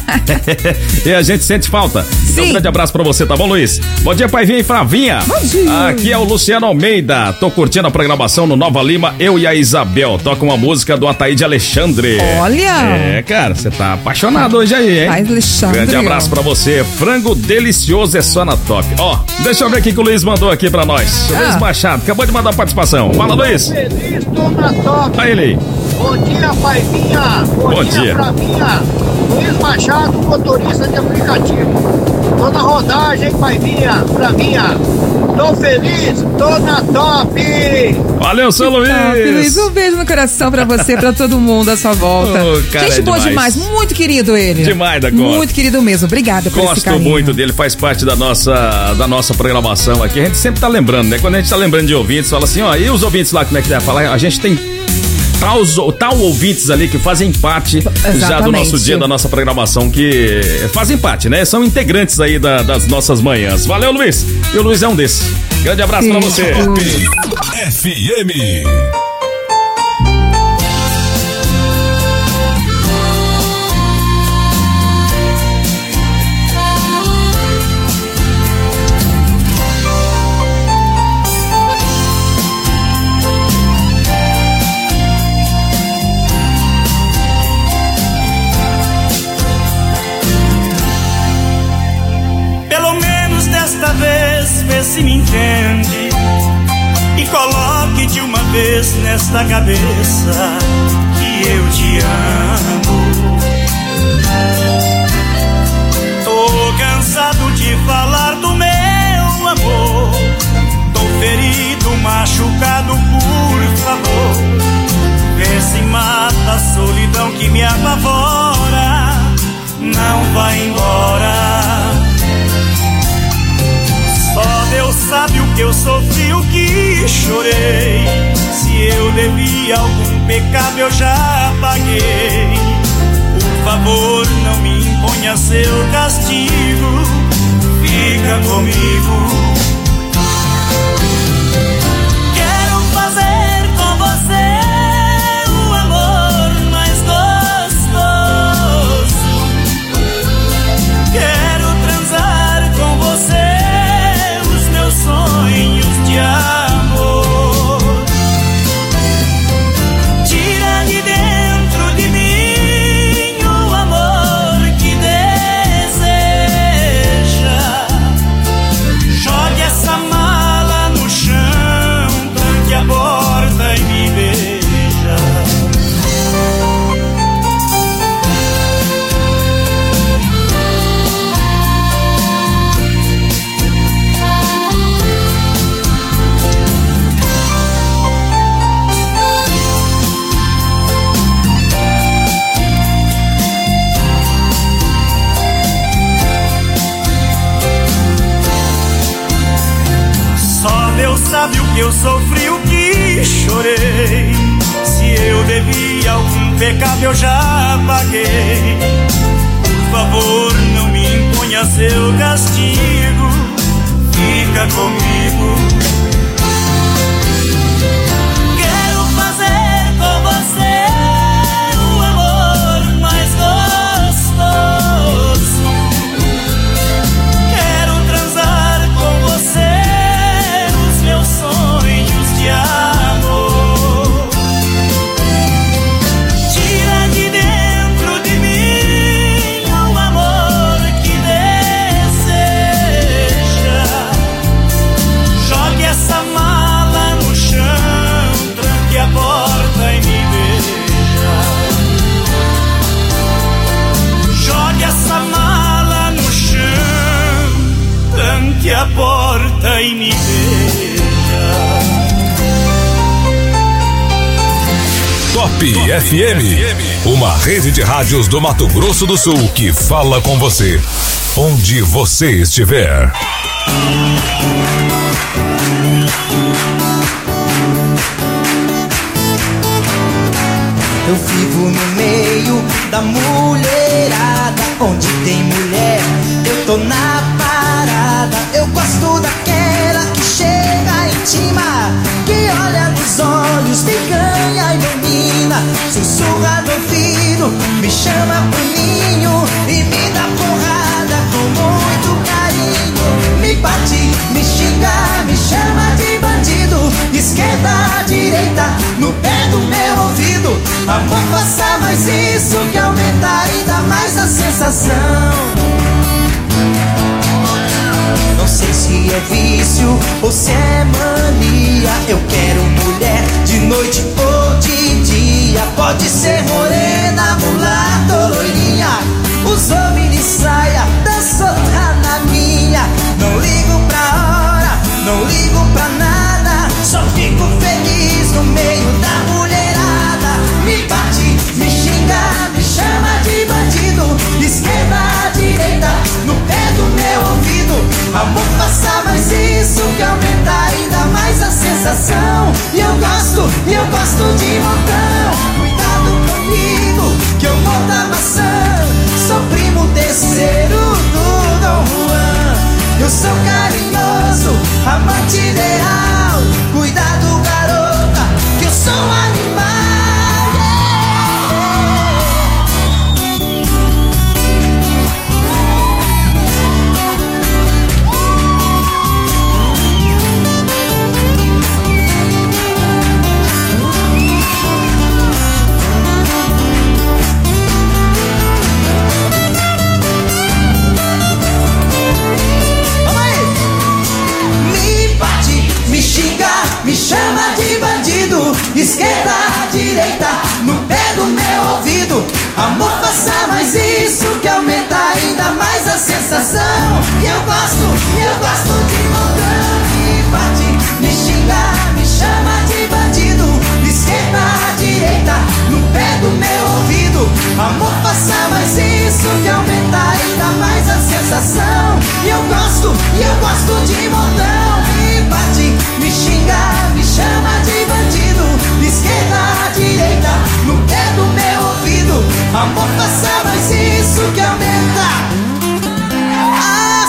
E a gente sente falta. Então, um grande abraço pra você, tá bom, Luiz? Bom dia, Paivinha e Flavinha. Bom dia. Aqui é o Luciano Almeida. Tô curtindo a programação no Nova Lima, eu e a Isabel. Toca uma música do Ataíde Alexandre. Olha. É, cara, você tá apaixonado hoje aí, hein? Ai, Alexandre. Grande abraço pra você. Frango delicioso é só na Top. Ó, deixa eu ver o que o Luiz mandou aqui pra nós. O Ah. Luiz Machado, acabou de mandar a participação. Fala, Luiz. Feliz, tô na Top. Aí ele. Bom dia, Paivinha. Bom, Bom dia, dia. Flavinha. Luiz Machado, motorista de aplicativo. Tô na rodagem, Paivinha, Flavinha. Tô feliz, tô na top! Valeu, seu Luiz! Top, Luiz, um beijo no coração pra você, pra todo mundo à sua volta. Oh, cara, Gente é boa demais. demais, muito querido ele. Demais da conta. Muito querido mesmo, obrigada por esse Gosto carinho. muito dele, faz parte da nossa, da nossa programação aqui. A gente sempre tá lembrando, né? Quando a gente tá lembrando de ouvintes, fala assim, ó, e os ouvintes lá, como é que deve falar? A gente tem tal, tal ouvintes ali que fazem parte Exatamente. já do nosso dia, da nossa programação, que fazem parte, né? São integrantes aí da, das nossas manhãs. Valeu, Luiz! E o Luiz é um desses. Grande abraço Sim. pra você. F M. Vê se me entende e coloque de uma vez nesta cabeça que eu te amo. Tô cansado de falar do meu amor, tô ferido, machucado, por favor. Vê se mata a solidão que me apavora, não vai embora. Só Deus sabe o que eu sofri, o que chorei. Se eu devia algum pecado eu já paguei. Por favor, não me imponha seu castigo, fica comigo. Quero fazer com você o amor mais gostoso. Quero transar com você sonhos de amor. Tira de dentro de mim o amor que deseja. Jogue essa mala no chão, tranque a porta e me beija. Sabe o que eu sofri, o que chorei. Se eu devia algum pecado eu já paguei. Por favor, não me imponha seu castigo, fica comigo. Quero fazer com você o amor mais gostoso. Quero transar com você sonhos de amor. Tira de dentro de mim o amor que deseja. Jogue essa mala no chão, tranque a porta e me beija. Jogue essa mala no chão, tranque a porta e me beija. Top F M, uma rede de rádios do Mato Grosso do Sul que fala com você, onde você estiver. Eu vivo no meio da mulherada, onde tem mulher, eu tô na parada. Eu gosto daquela que chega intima, que olha nos olhos, me ganha e domina. Sussurra no ouvido, me chama pro ninho e me dá porrada com muito carinho. Me bate, me xinga, me chama de bandido. Esquerda, direita, no pé do meu ouvido. Amor, faça mais isso que aumenta ainda mais a sensação. Não sei se é vício ou se é mania. Eu quero mulher de noite ou de dia. Pode ser morena, mulata ou loirinha. Usou mini saia, dançou tá na minha. Não ligo pra hora, não Amor, faça mais isso que aumenta ainda mais a sensação. E eu gosto, e eu gosto de montão. Cuidado comigo, que eu mordo a maçã. Sou primo terceiro do Dom Juan. Eu sou carinhoso, amante ideal. Cuidado, garota, que eu sou um animal. Me xinga, me chama de bandido. Esquerda, direita, no pé do meu ouvido. Amor, faça mais isso que aumenta ainda mais a sensação. E eu gosto, e eu gosto de montão. Me bate, me xinga, me chama de bandido. Esquerda, direita, no pé do meu ouvido. Amor, faça mais isso que aumenta ainda mais a sensação. E eu gosto, e eu gosto de montão. Me bate, me xinga, me chama de bandido. Esquerda, direita, no pé do meu ouvido. Amor, faça mais isso que aumenta a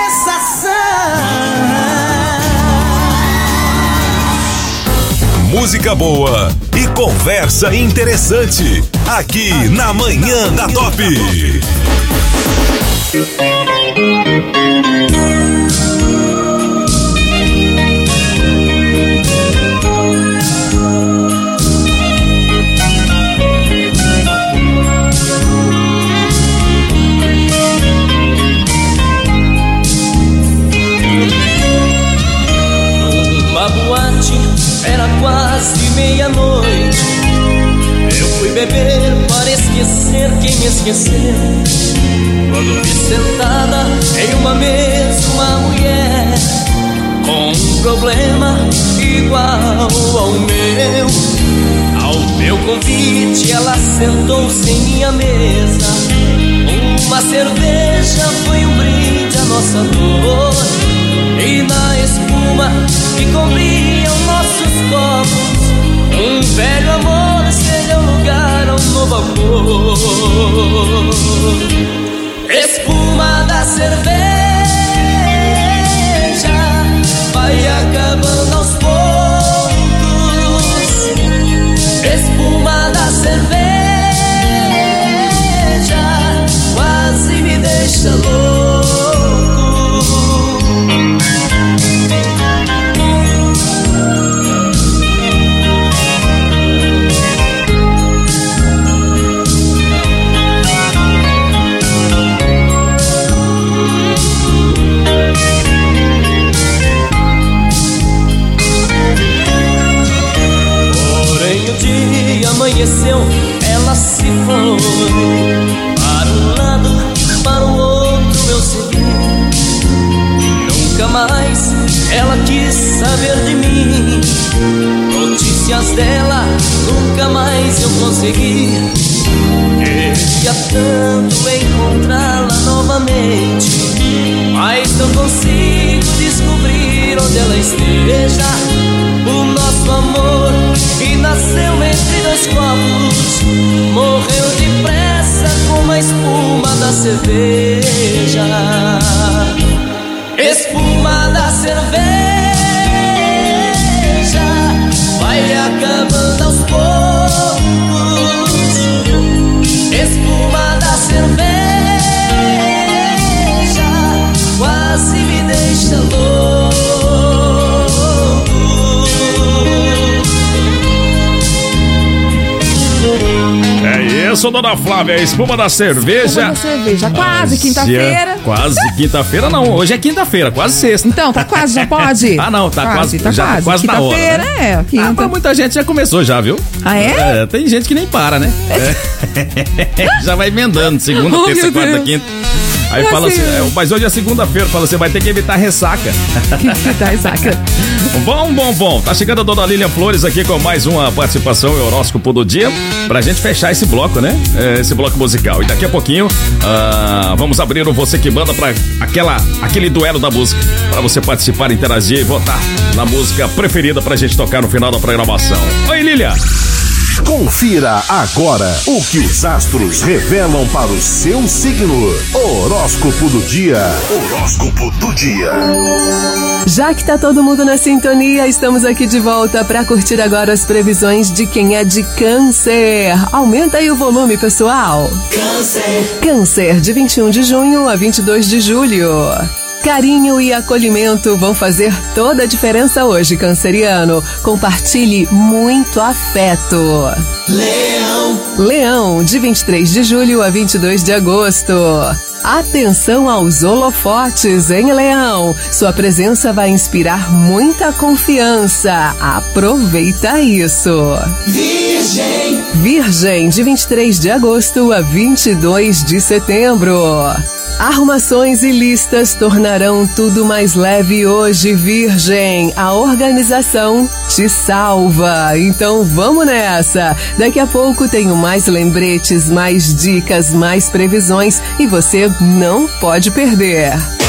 sensação. Música boa e conversa interessante. Aqui na Manhã da Top. Numa boate, era quase meia-noite. Eu fui beber para esquecer quem me esqueceu. Quando vi sentada em uma mesa uma mulher com um problema igual ao meu. Ao meu convite ela sentou-se em minha mesa. Uma cerveja foi um brinde à nossa dor. E na espuma que cobriam nossos copos, um velho amor cedeu lugar a um novo amor. Espuma da cerveja vai acabando aos poucos. Espuma da cerveja quase me deixa louco. Amanheceu, ela se foi. Para um lado, para o outro eu segui. Nunca mais ela quis saber de mim. Notícias dela, nunca mais eu consegui. Queria tanto encontrá-la novamente, mas não consigo descobrir onde ela esteja. O nosso amor que nasceu entre dois copos morreu depressa como a espuma da cerveja. Espuma da cerveja vai acabando aos poucos. Espuma da cerveja quase me deixa louco. É isso, dona Flávia, a espuma da cerveja. Espuma da cerveja, quase quinta-feira. Quase quinta-feira, não, hoje é quinta-feira, quase sexta. Então, tá quase, já pode? Ah, não, tá quase, quase, tá já, quase. quase na hora. Quinta-feira, né? é, quinta. Ah, mas muita gente já começou já, viu? Ah, é? É, tem gente que nem para, né? É. Já vai emendando, segunda, Oh, terça, meu quarta, Deus. quinta. Aí Mas fala assim- assim, é, mas hoje é segunda-feira, fala assim, vai ter que evitar ressaca. Evitar ressaca. Bom, bom, bom. Tá chegando a dona Lilian Flores aqui com mais uma participação em horóscopo do dia, pra gente fechar esse bloco, né? É, esse bloco musical. E daqui a pouquinho, ah, vamos abrir o Você Que Manda pra aquela, aquele duelo da música, pra você participar, interagir e votar na música preferida pra gente tocar no final da programação. Oi, Lilian! Confira agora o que os astros revelam para o seu signo. Horóscopo do dia. Horóscopo do dia. Já que tá todo mundo na sintonia, estamos aqui de volta para curtir agora as previsões de quem é de Câncer. Aumenta aí o volume, pessoal. Câncer. Câncer, de vinte e um de junho a vinte e dois de julho. Carinho e acolhimento vão fazer toda a diferença hoje, canceriano. Compartilhe muito afeto. Leão. Leão, de vinte e três de julho a vinte e dois de agosto. Atenção aos holofotes, hein, Leão? Sua presença vai inspirar muita confiança. Aproveita isso. Virgem. Virgem, de vinte e três de agosto a vinte e dois de setembro. Arrumações e listas tornarão tudo mais leve hoje, Virgem. A organização te salva. Então vamos nessa. Daqui a pouco tenho mais lembretes, mais dicas, mais previsões e você não pode perder.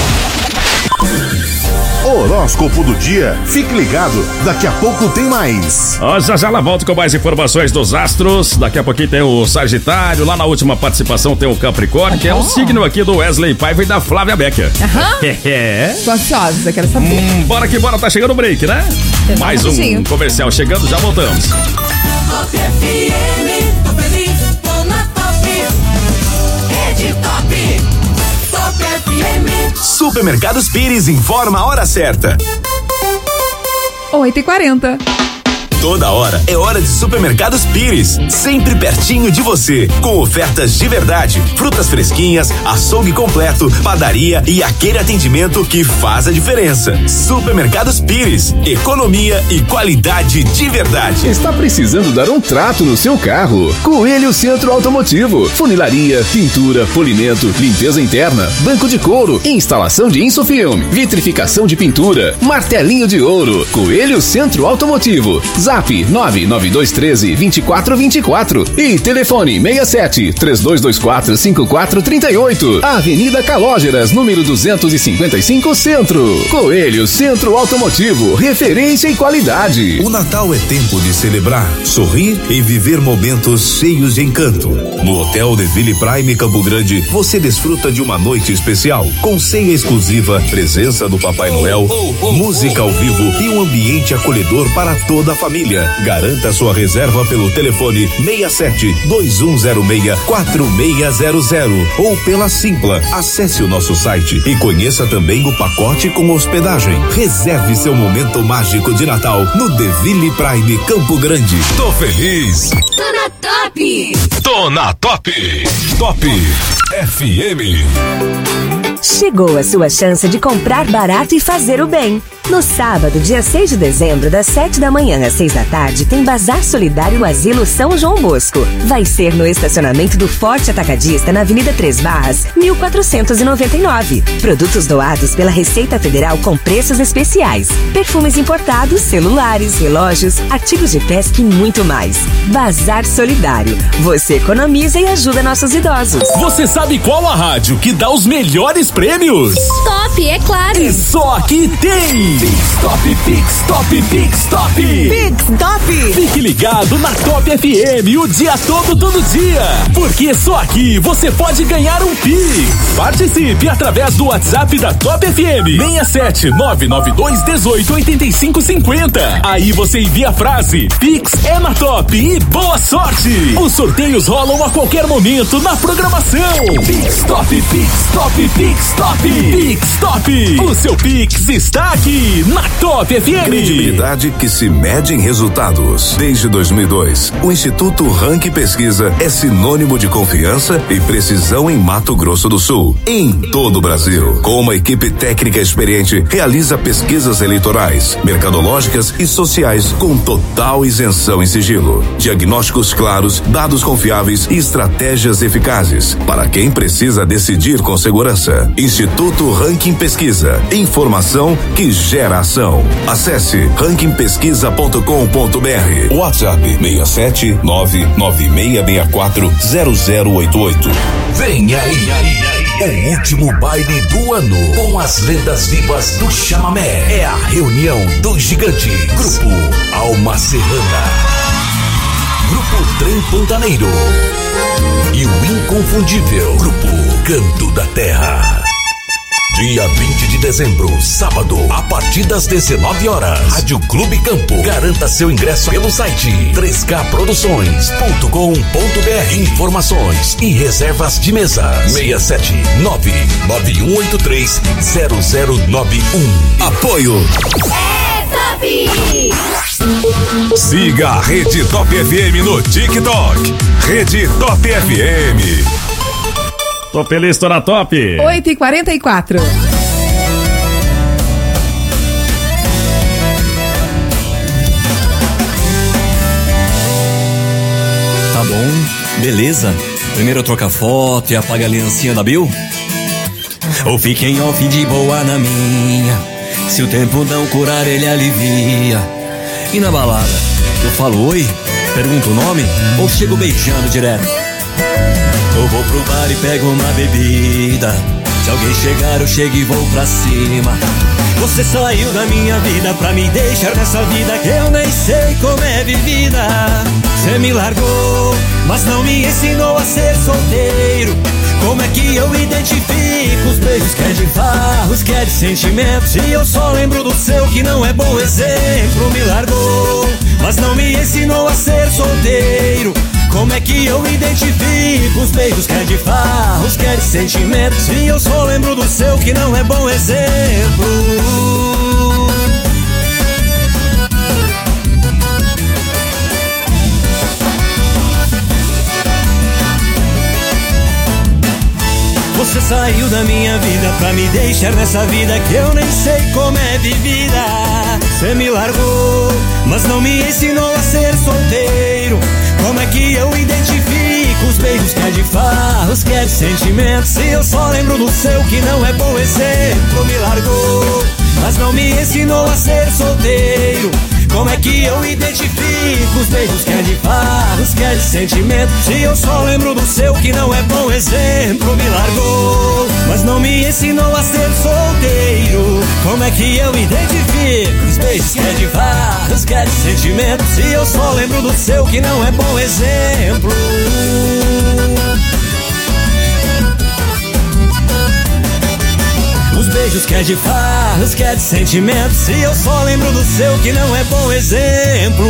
Horóscopo do dia. Fique ligado, daqui a pouco tem mais. Ó, já já lá volto com mais informações dos astros. Daqui a pouquinho tem o Sagitário. Lá na última participação tem o Capricórnio, que é o signo aqui do Wesley Paiva e da Flávia Becker. Aham. É. Tô ansiosa, quero saber. Hum, bora que bora, tá chegando o break, né? Tem Mais um rapidinho. comercial chegando, já voltamos. Top F M, tô feliz, tô na top. Rede Top. Top F M. Supermercados Pires informa a hora certa. oito e quarenta. Toda hora é hora de Supermercados Pires, sempre pertinho de você, com ofertas de verdade, frutas fresquinhas, açougue completo, padaria e aquele atendimento que faz a diferença. Supermercados Pires, economia e qualidade de verdade. Está precisando dar um trato no seu carro? Coelho Centro Automotivo, funilaria, pintura, polimento, limpeza interna, banco de couro, instalação de insofilme, vitrificação de pintura, martelinho de ouro. Coelho Centro Automotivo. Zap nove nove dois um três, dois quatro dois quatro e telefone seis sete, três dois dois quatro, cinco quatro três oito. Avenida Calógeras, número duzentos e cinquenta e cinco, Centro. Coelho Centro Automotivo, referência e qualidade. O Natal é tempo de celebrar, sorrir e viver momentos cheios de encanto. No Hotel The Ville Prime Campo Grande, você desfruta de uma noite especial, com ceia exclusiva, presença do Papai Noel, música ao vivo e um ambiente acolhedor para toda a família. Garanta sua reserva pelo telefone seis sete, dois um zero seis, quatro seis zero zero ou pela Simpla. Acesse o nosso site e conheça também o pacote com hospedagem. Reserve seu momento mágico de Natal no The Ville Prime Campo Grande. Tô feliz. Tô na top. Tô na Top. Top F M. Chegou a sua chance de comprar barato e fazer o bem. No sábado, dia seis de dezembro, das sete da manhã às seis da tarde, tem Bazar Solidário Asilo São João Bosco. Vai ser no estacionamento do Forte Atacadista, na Avenida Três Barras, mil quatrocentos e noventa e nove. Produtos doados pela Receita Federal com preços especiais. Perfumes importados, celulares, relógios, artigos de pesca e muito mais. Bazar Solidário. Você economiza e ajuda nossos idosos. Você sabe qual a rádio que dá os melhores prêmios? Top, é claro. E só aqui tem Pix Top, Pix Top, Pix Top. Pix Top. Fique ligado na Top F M o dia todo, todo dia. Porque só aqui você pode ganhar um Pix. Participe através do WhatsApp da Top F M. seis sete nove nove dois um oito, oito cinco cinco zero. Aí você envia a frase Pix é na Top e boa sorte. Os sorteios rolam a qualquer momento na programação. Pix Top, Pix Top, Pix Top. Pix Top. O seu Pix está aqui na Top F M. Credibilidade que se mede em resultados. Desde Desde dois mil e dois, o Instituto Ranking Pesquisa é sinônimo de confiança e precisão em Mato Grosso do Sul, em todo o Brasil. Com uma equipe técnica experiente, realiza pesquisas eleitorais, mercadológicas e sociais com total isenção em sigilo. Diagnósticos claros, dados confiáveis e estratégias eficazes para quem precisa decidir com segurança. Instituto Ranking Pesquisa. Informação que gera ação. Acesse ranking pesquisa ponto com ponto br. WhatsApp seis sete nove nove seis seis quatro zero zero oito oito. Vem aí, o último baile do ano com as lendas vivas do chamamé. É a reunião do gigante Grupo Alma Serrana, Grupo Trem Pantaneiro e o inconfundível Grupo Canto da Terra. Dia vinte de dezembro, sábado, a partir das dezenove horas, Rádio Clube Campo. Garanta seu ingresso pelo site três k produções ponto com ponto br. Informações e reservas de mesa seis sete nove nove um oito três zero zero nove um. Apoio É Top! Siga a Rede Top F M no TikTok. Rede Top F M. Topelista na Top. oito e quarenta e quatro. Tá bom, beleza. Primeiro troca foto e apaga a aliancinha da Bill. Ou fiquem off de boa na minha. Se o tempo não curar, ele alivia. E na balada, eu falo oi, pergunto o nome ou chego beijando direto? Eu vou pro bar e pego uma bebida. Se alguém chegar, eu chego e vou pra cima. Você saiu da minha vida pra me deixar nessa vida que eu nem sei como é vivida. Você me largou, mas não me ensinou a ser solteiro. Como é que eu identifico os beijos que é de farra, os que é de sentimentos? E eu só lembro do seu que não é bom exemplo. Me largou, mas não me ensinou a ser solteiro. Como é que eu identifico os beijos que é de farra, os que é de sentimentos? E eu só lembro do seu que não é bom exemplo. Você saiu da minha vida pra me deixar nessa vida que eu nem sei como é vivida. Você me largou, mas não me ensinou a ser solteiro. Como é que eu identifico os beijos que é de farra, os que é de sentimentos? E eu só lembro do seu que não é bom exemplo. Me largou, mas não me ensinou a ser solteiro. Como é que eu identifico os beijos que é de farra, os que é de sentimentos? E eu só lembro do seu que não é bom exemplo. Me largou, mas não me ensinou a ser solteiro. Como é que eu identifico os beijos que é de farra, os que é de sentimentos? E eu só lembro do seu que não é bom exemplo. Os beijos que é de farra, os que é de sentimentos. E eu só lembro do seu que não é bom exemplo.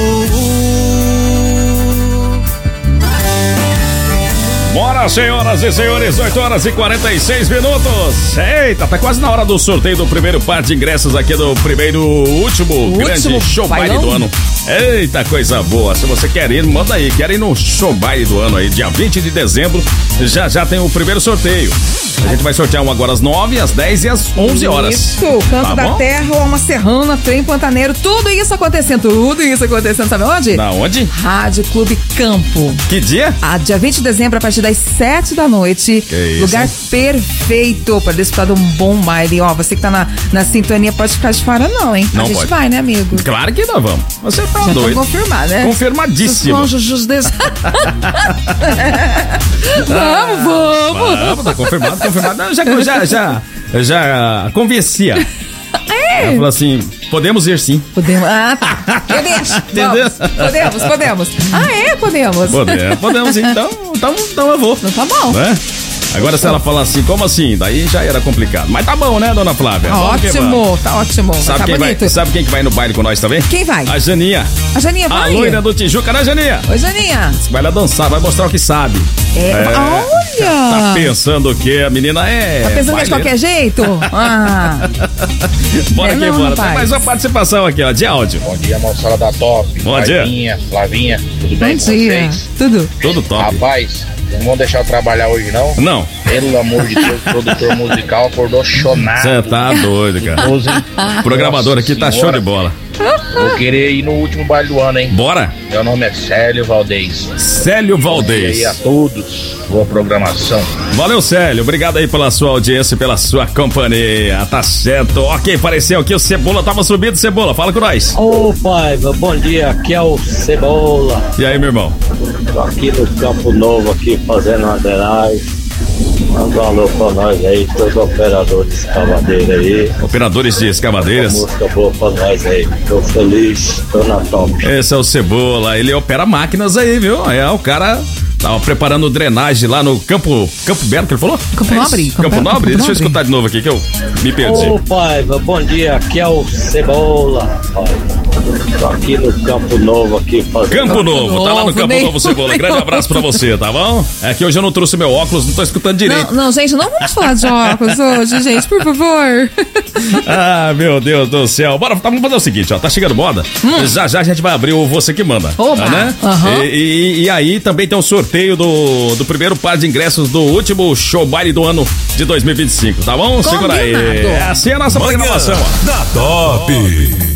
Bora, senhoras e senhores, oito horas e quarenta e seis minutos. Eita, tá quase na hora do sorteio do primeiro par de ingressos aqui do primeiro, último o grande último show baile do ano. Eita, coisa boa. Se você quer ir, manda aí. Quer ir no show baile do ano aí, dia vinte de dezembro. Já já tem o primeiro sorteio. A gente vai sortear um agora às nove, às dez e às onze horas. Isso, Canto tá da bom? Terra, Alma Serrana, Trem Pantaneiro, tudo isso acontecendo, tudo isso acontecendo, sabe onde? Na onde? Rádio Clube Campo. Que dia? Ah, dia vinte de dezembro, a partir das sete da noite. Que isso? Lugar perfeito para desfrutar de um bom baile. Ó, você que tá na, na sintonia pode ficar de fora não, hein? Não a gente pode. vai, né, amigo? Claro que nós vamos. Você tá já doido. Confirmar, né? Confirmadíssimo. Os cônjuges des... Vamos, vamos. Vamos, tá confirmado, confirmado. Não, já, já, já, já convencia. É. Ela falou assim, podemos ir sim. Podemos, ah tá, eu deixo. Entendeu? Vamos. Podemos, podemos. Ah é, podemos. Podemos, podemos sim, então, então, então eu vou. Então tá bom. Né? Agora se ela falar assim, como assim? Daí já era complicado. Mas tá bom, né, dona Flávia? Tá ótimo, tá ótimo. Sabe, tá quem bonito. vai, sabe quem que vai no baile com nós também? Quem vai? A Janinha. A Janinha vai? A loira do Tijuca, né, Janinha? Oi, Janinha. Vai lá dançar, vai mostrar o que sabe. É, É. olha! Tá pensando o quê? A menina é... Tá pensando que é de qualquer jeito? Ah. Bora É aqui, não, bora. rapaz. Tem mais uma participação aqui, ó, de áudio. Bom dia, moçada da Top. Bom dia. Flavinha, Flavinha, tudo bem Bom com dia. vocês? Tudo. Tudo top. Rapaz, não vão deixar eu trabalhar hoje, não? Não. Pelo amor de Deus, o produtor musical acordou chonado. Você tá doido, cara. O programador aqui tá show de bola. Vou querer ir no último baile do ano, hein? Bora. Meu nome é Célio Valdez. Célio Valdez. E aí a todos, boa programação. Valeu, Célio. Obrigado aí pela sua audiência e pela sua companhia. Tá certo. Ok, apareceu aqui o Cebola. Tava subindo, Cebola. Fala com nós. Ô, Paiva, bom dia. Aqui é o Cebola. E aí, meu irmão? Tô aqui no Campo Novo, aqui fazendo uma drenagem. Manda um alô pra nós aí, todos os operadores de escavadeira aí. Operadores de escavadeiras. Uma música boa pra nós aí. Tô feliz, tô na top. Esse é o Cebola. Ele opera máquinas aí, viu? É, o cara tava preparando drenagem lá no Campo Campo Belo, que ele falou? Campo É isso? Nobre. Campo, Campo- Nobre? Campo Deixa eu Nobre. escutar de novo aqui que eu me perdi. Ô, Paiva, bom dia. Aqui é o Cebola. Paiva. Tô aqui no Campo Novo, aqui fazendo... Campo Novo, tá lá no Campo nem- Novo, Cebola. nem Grande abraço pra você, tá bom? É que hoje eu não trouxe meu óculos, não tô escutando direito. Não, não, gente, não vamos falar de óculos hoje, gente, por favor. Ah, meu Deus do céu. Bora, tá, vamos fazer o seguinte, ó. Tá chegando moda. Já já a gente vai abrir o Você Que Manda. Oba. Tá, né? Aham. E, e- e aí também tem o sorteio do, do primeiro par de ingressos do último show baile do ano de dois mil e vinte e cinco, tá bom? Segura aí. Combinado. Essa é a nossa Manhã programação, ó. da Top.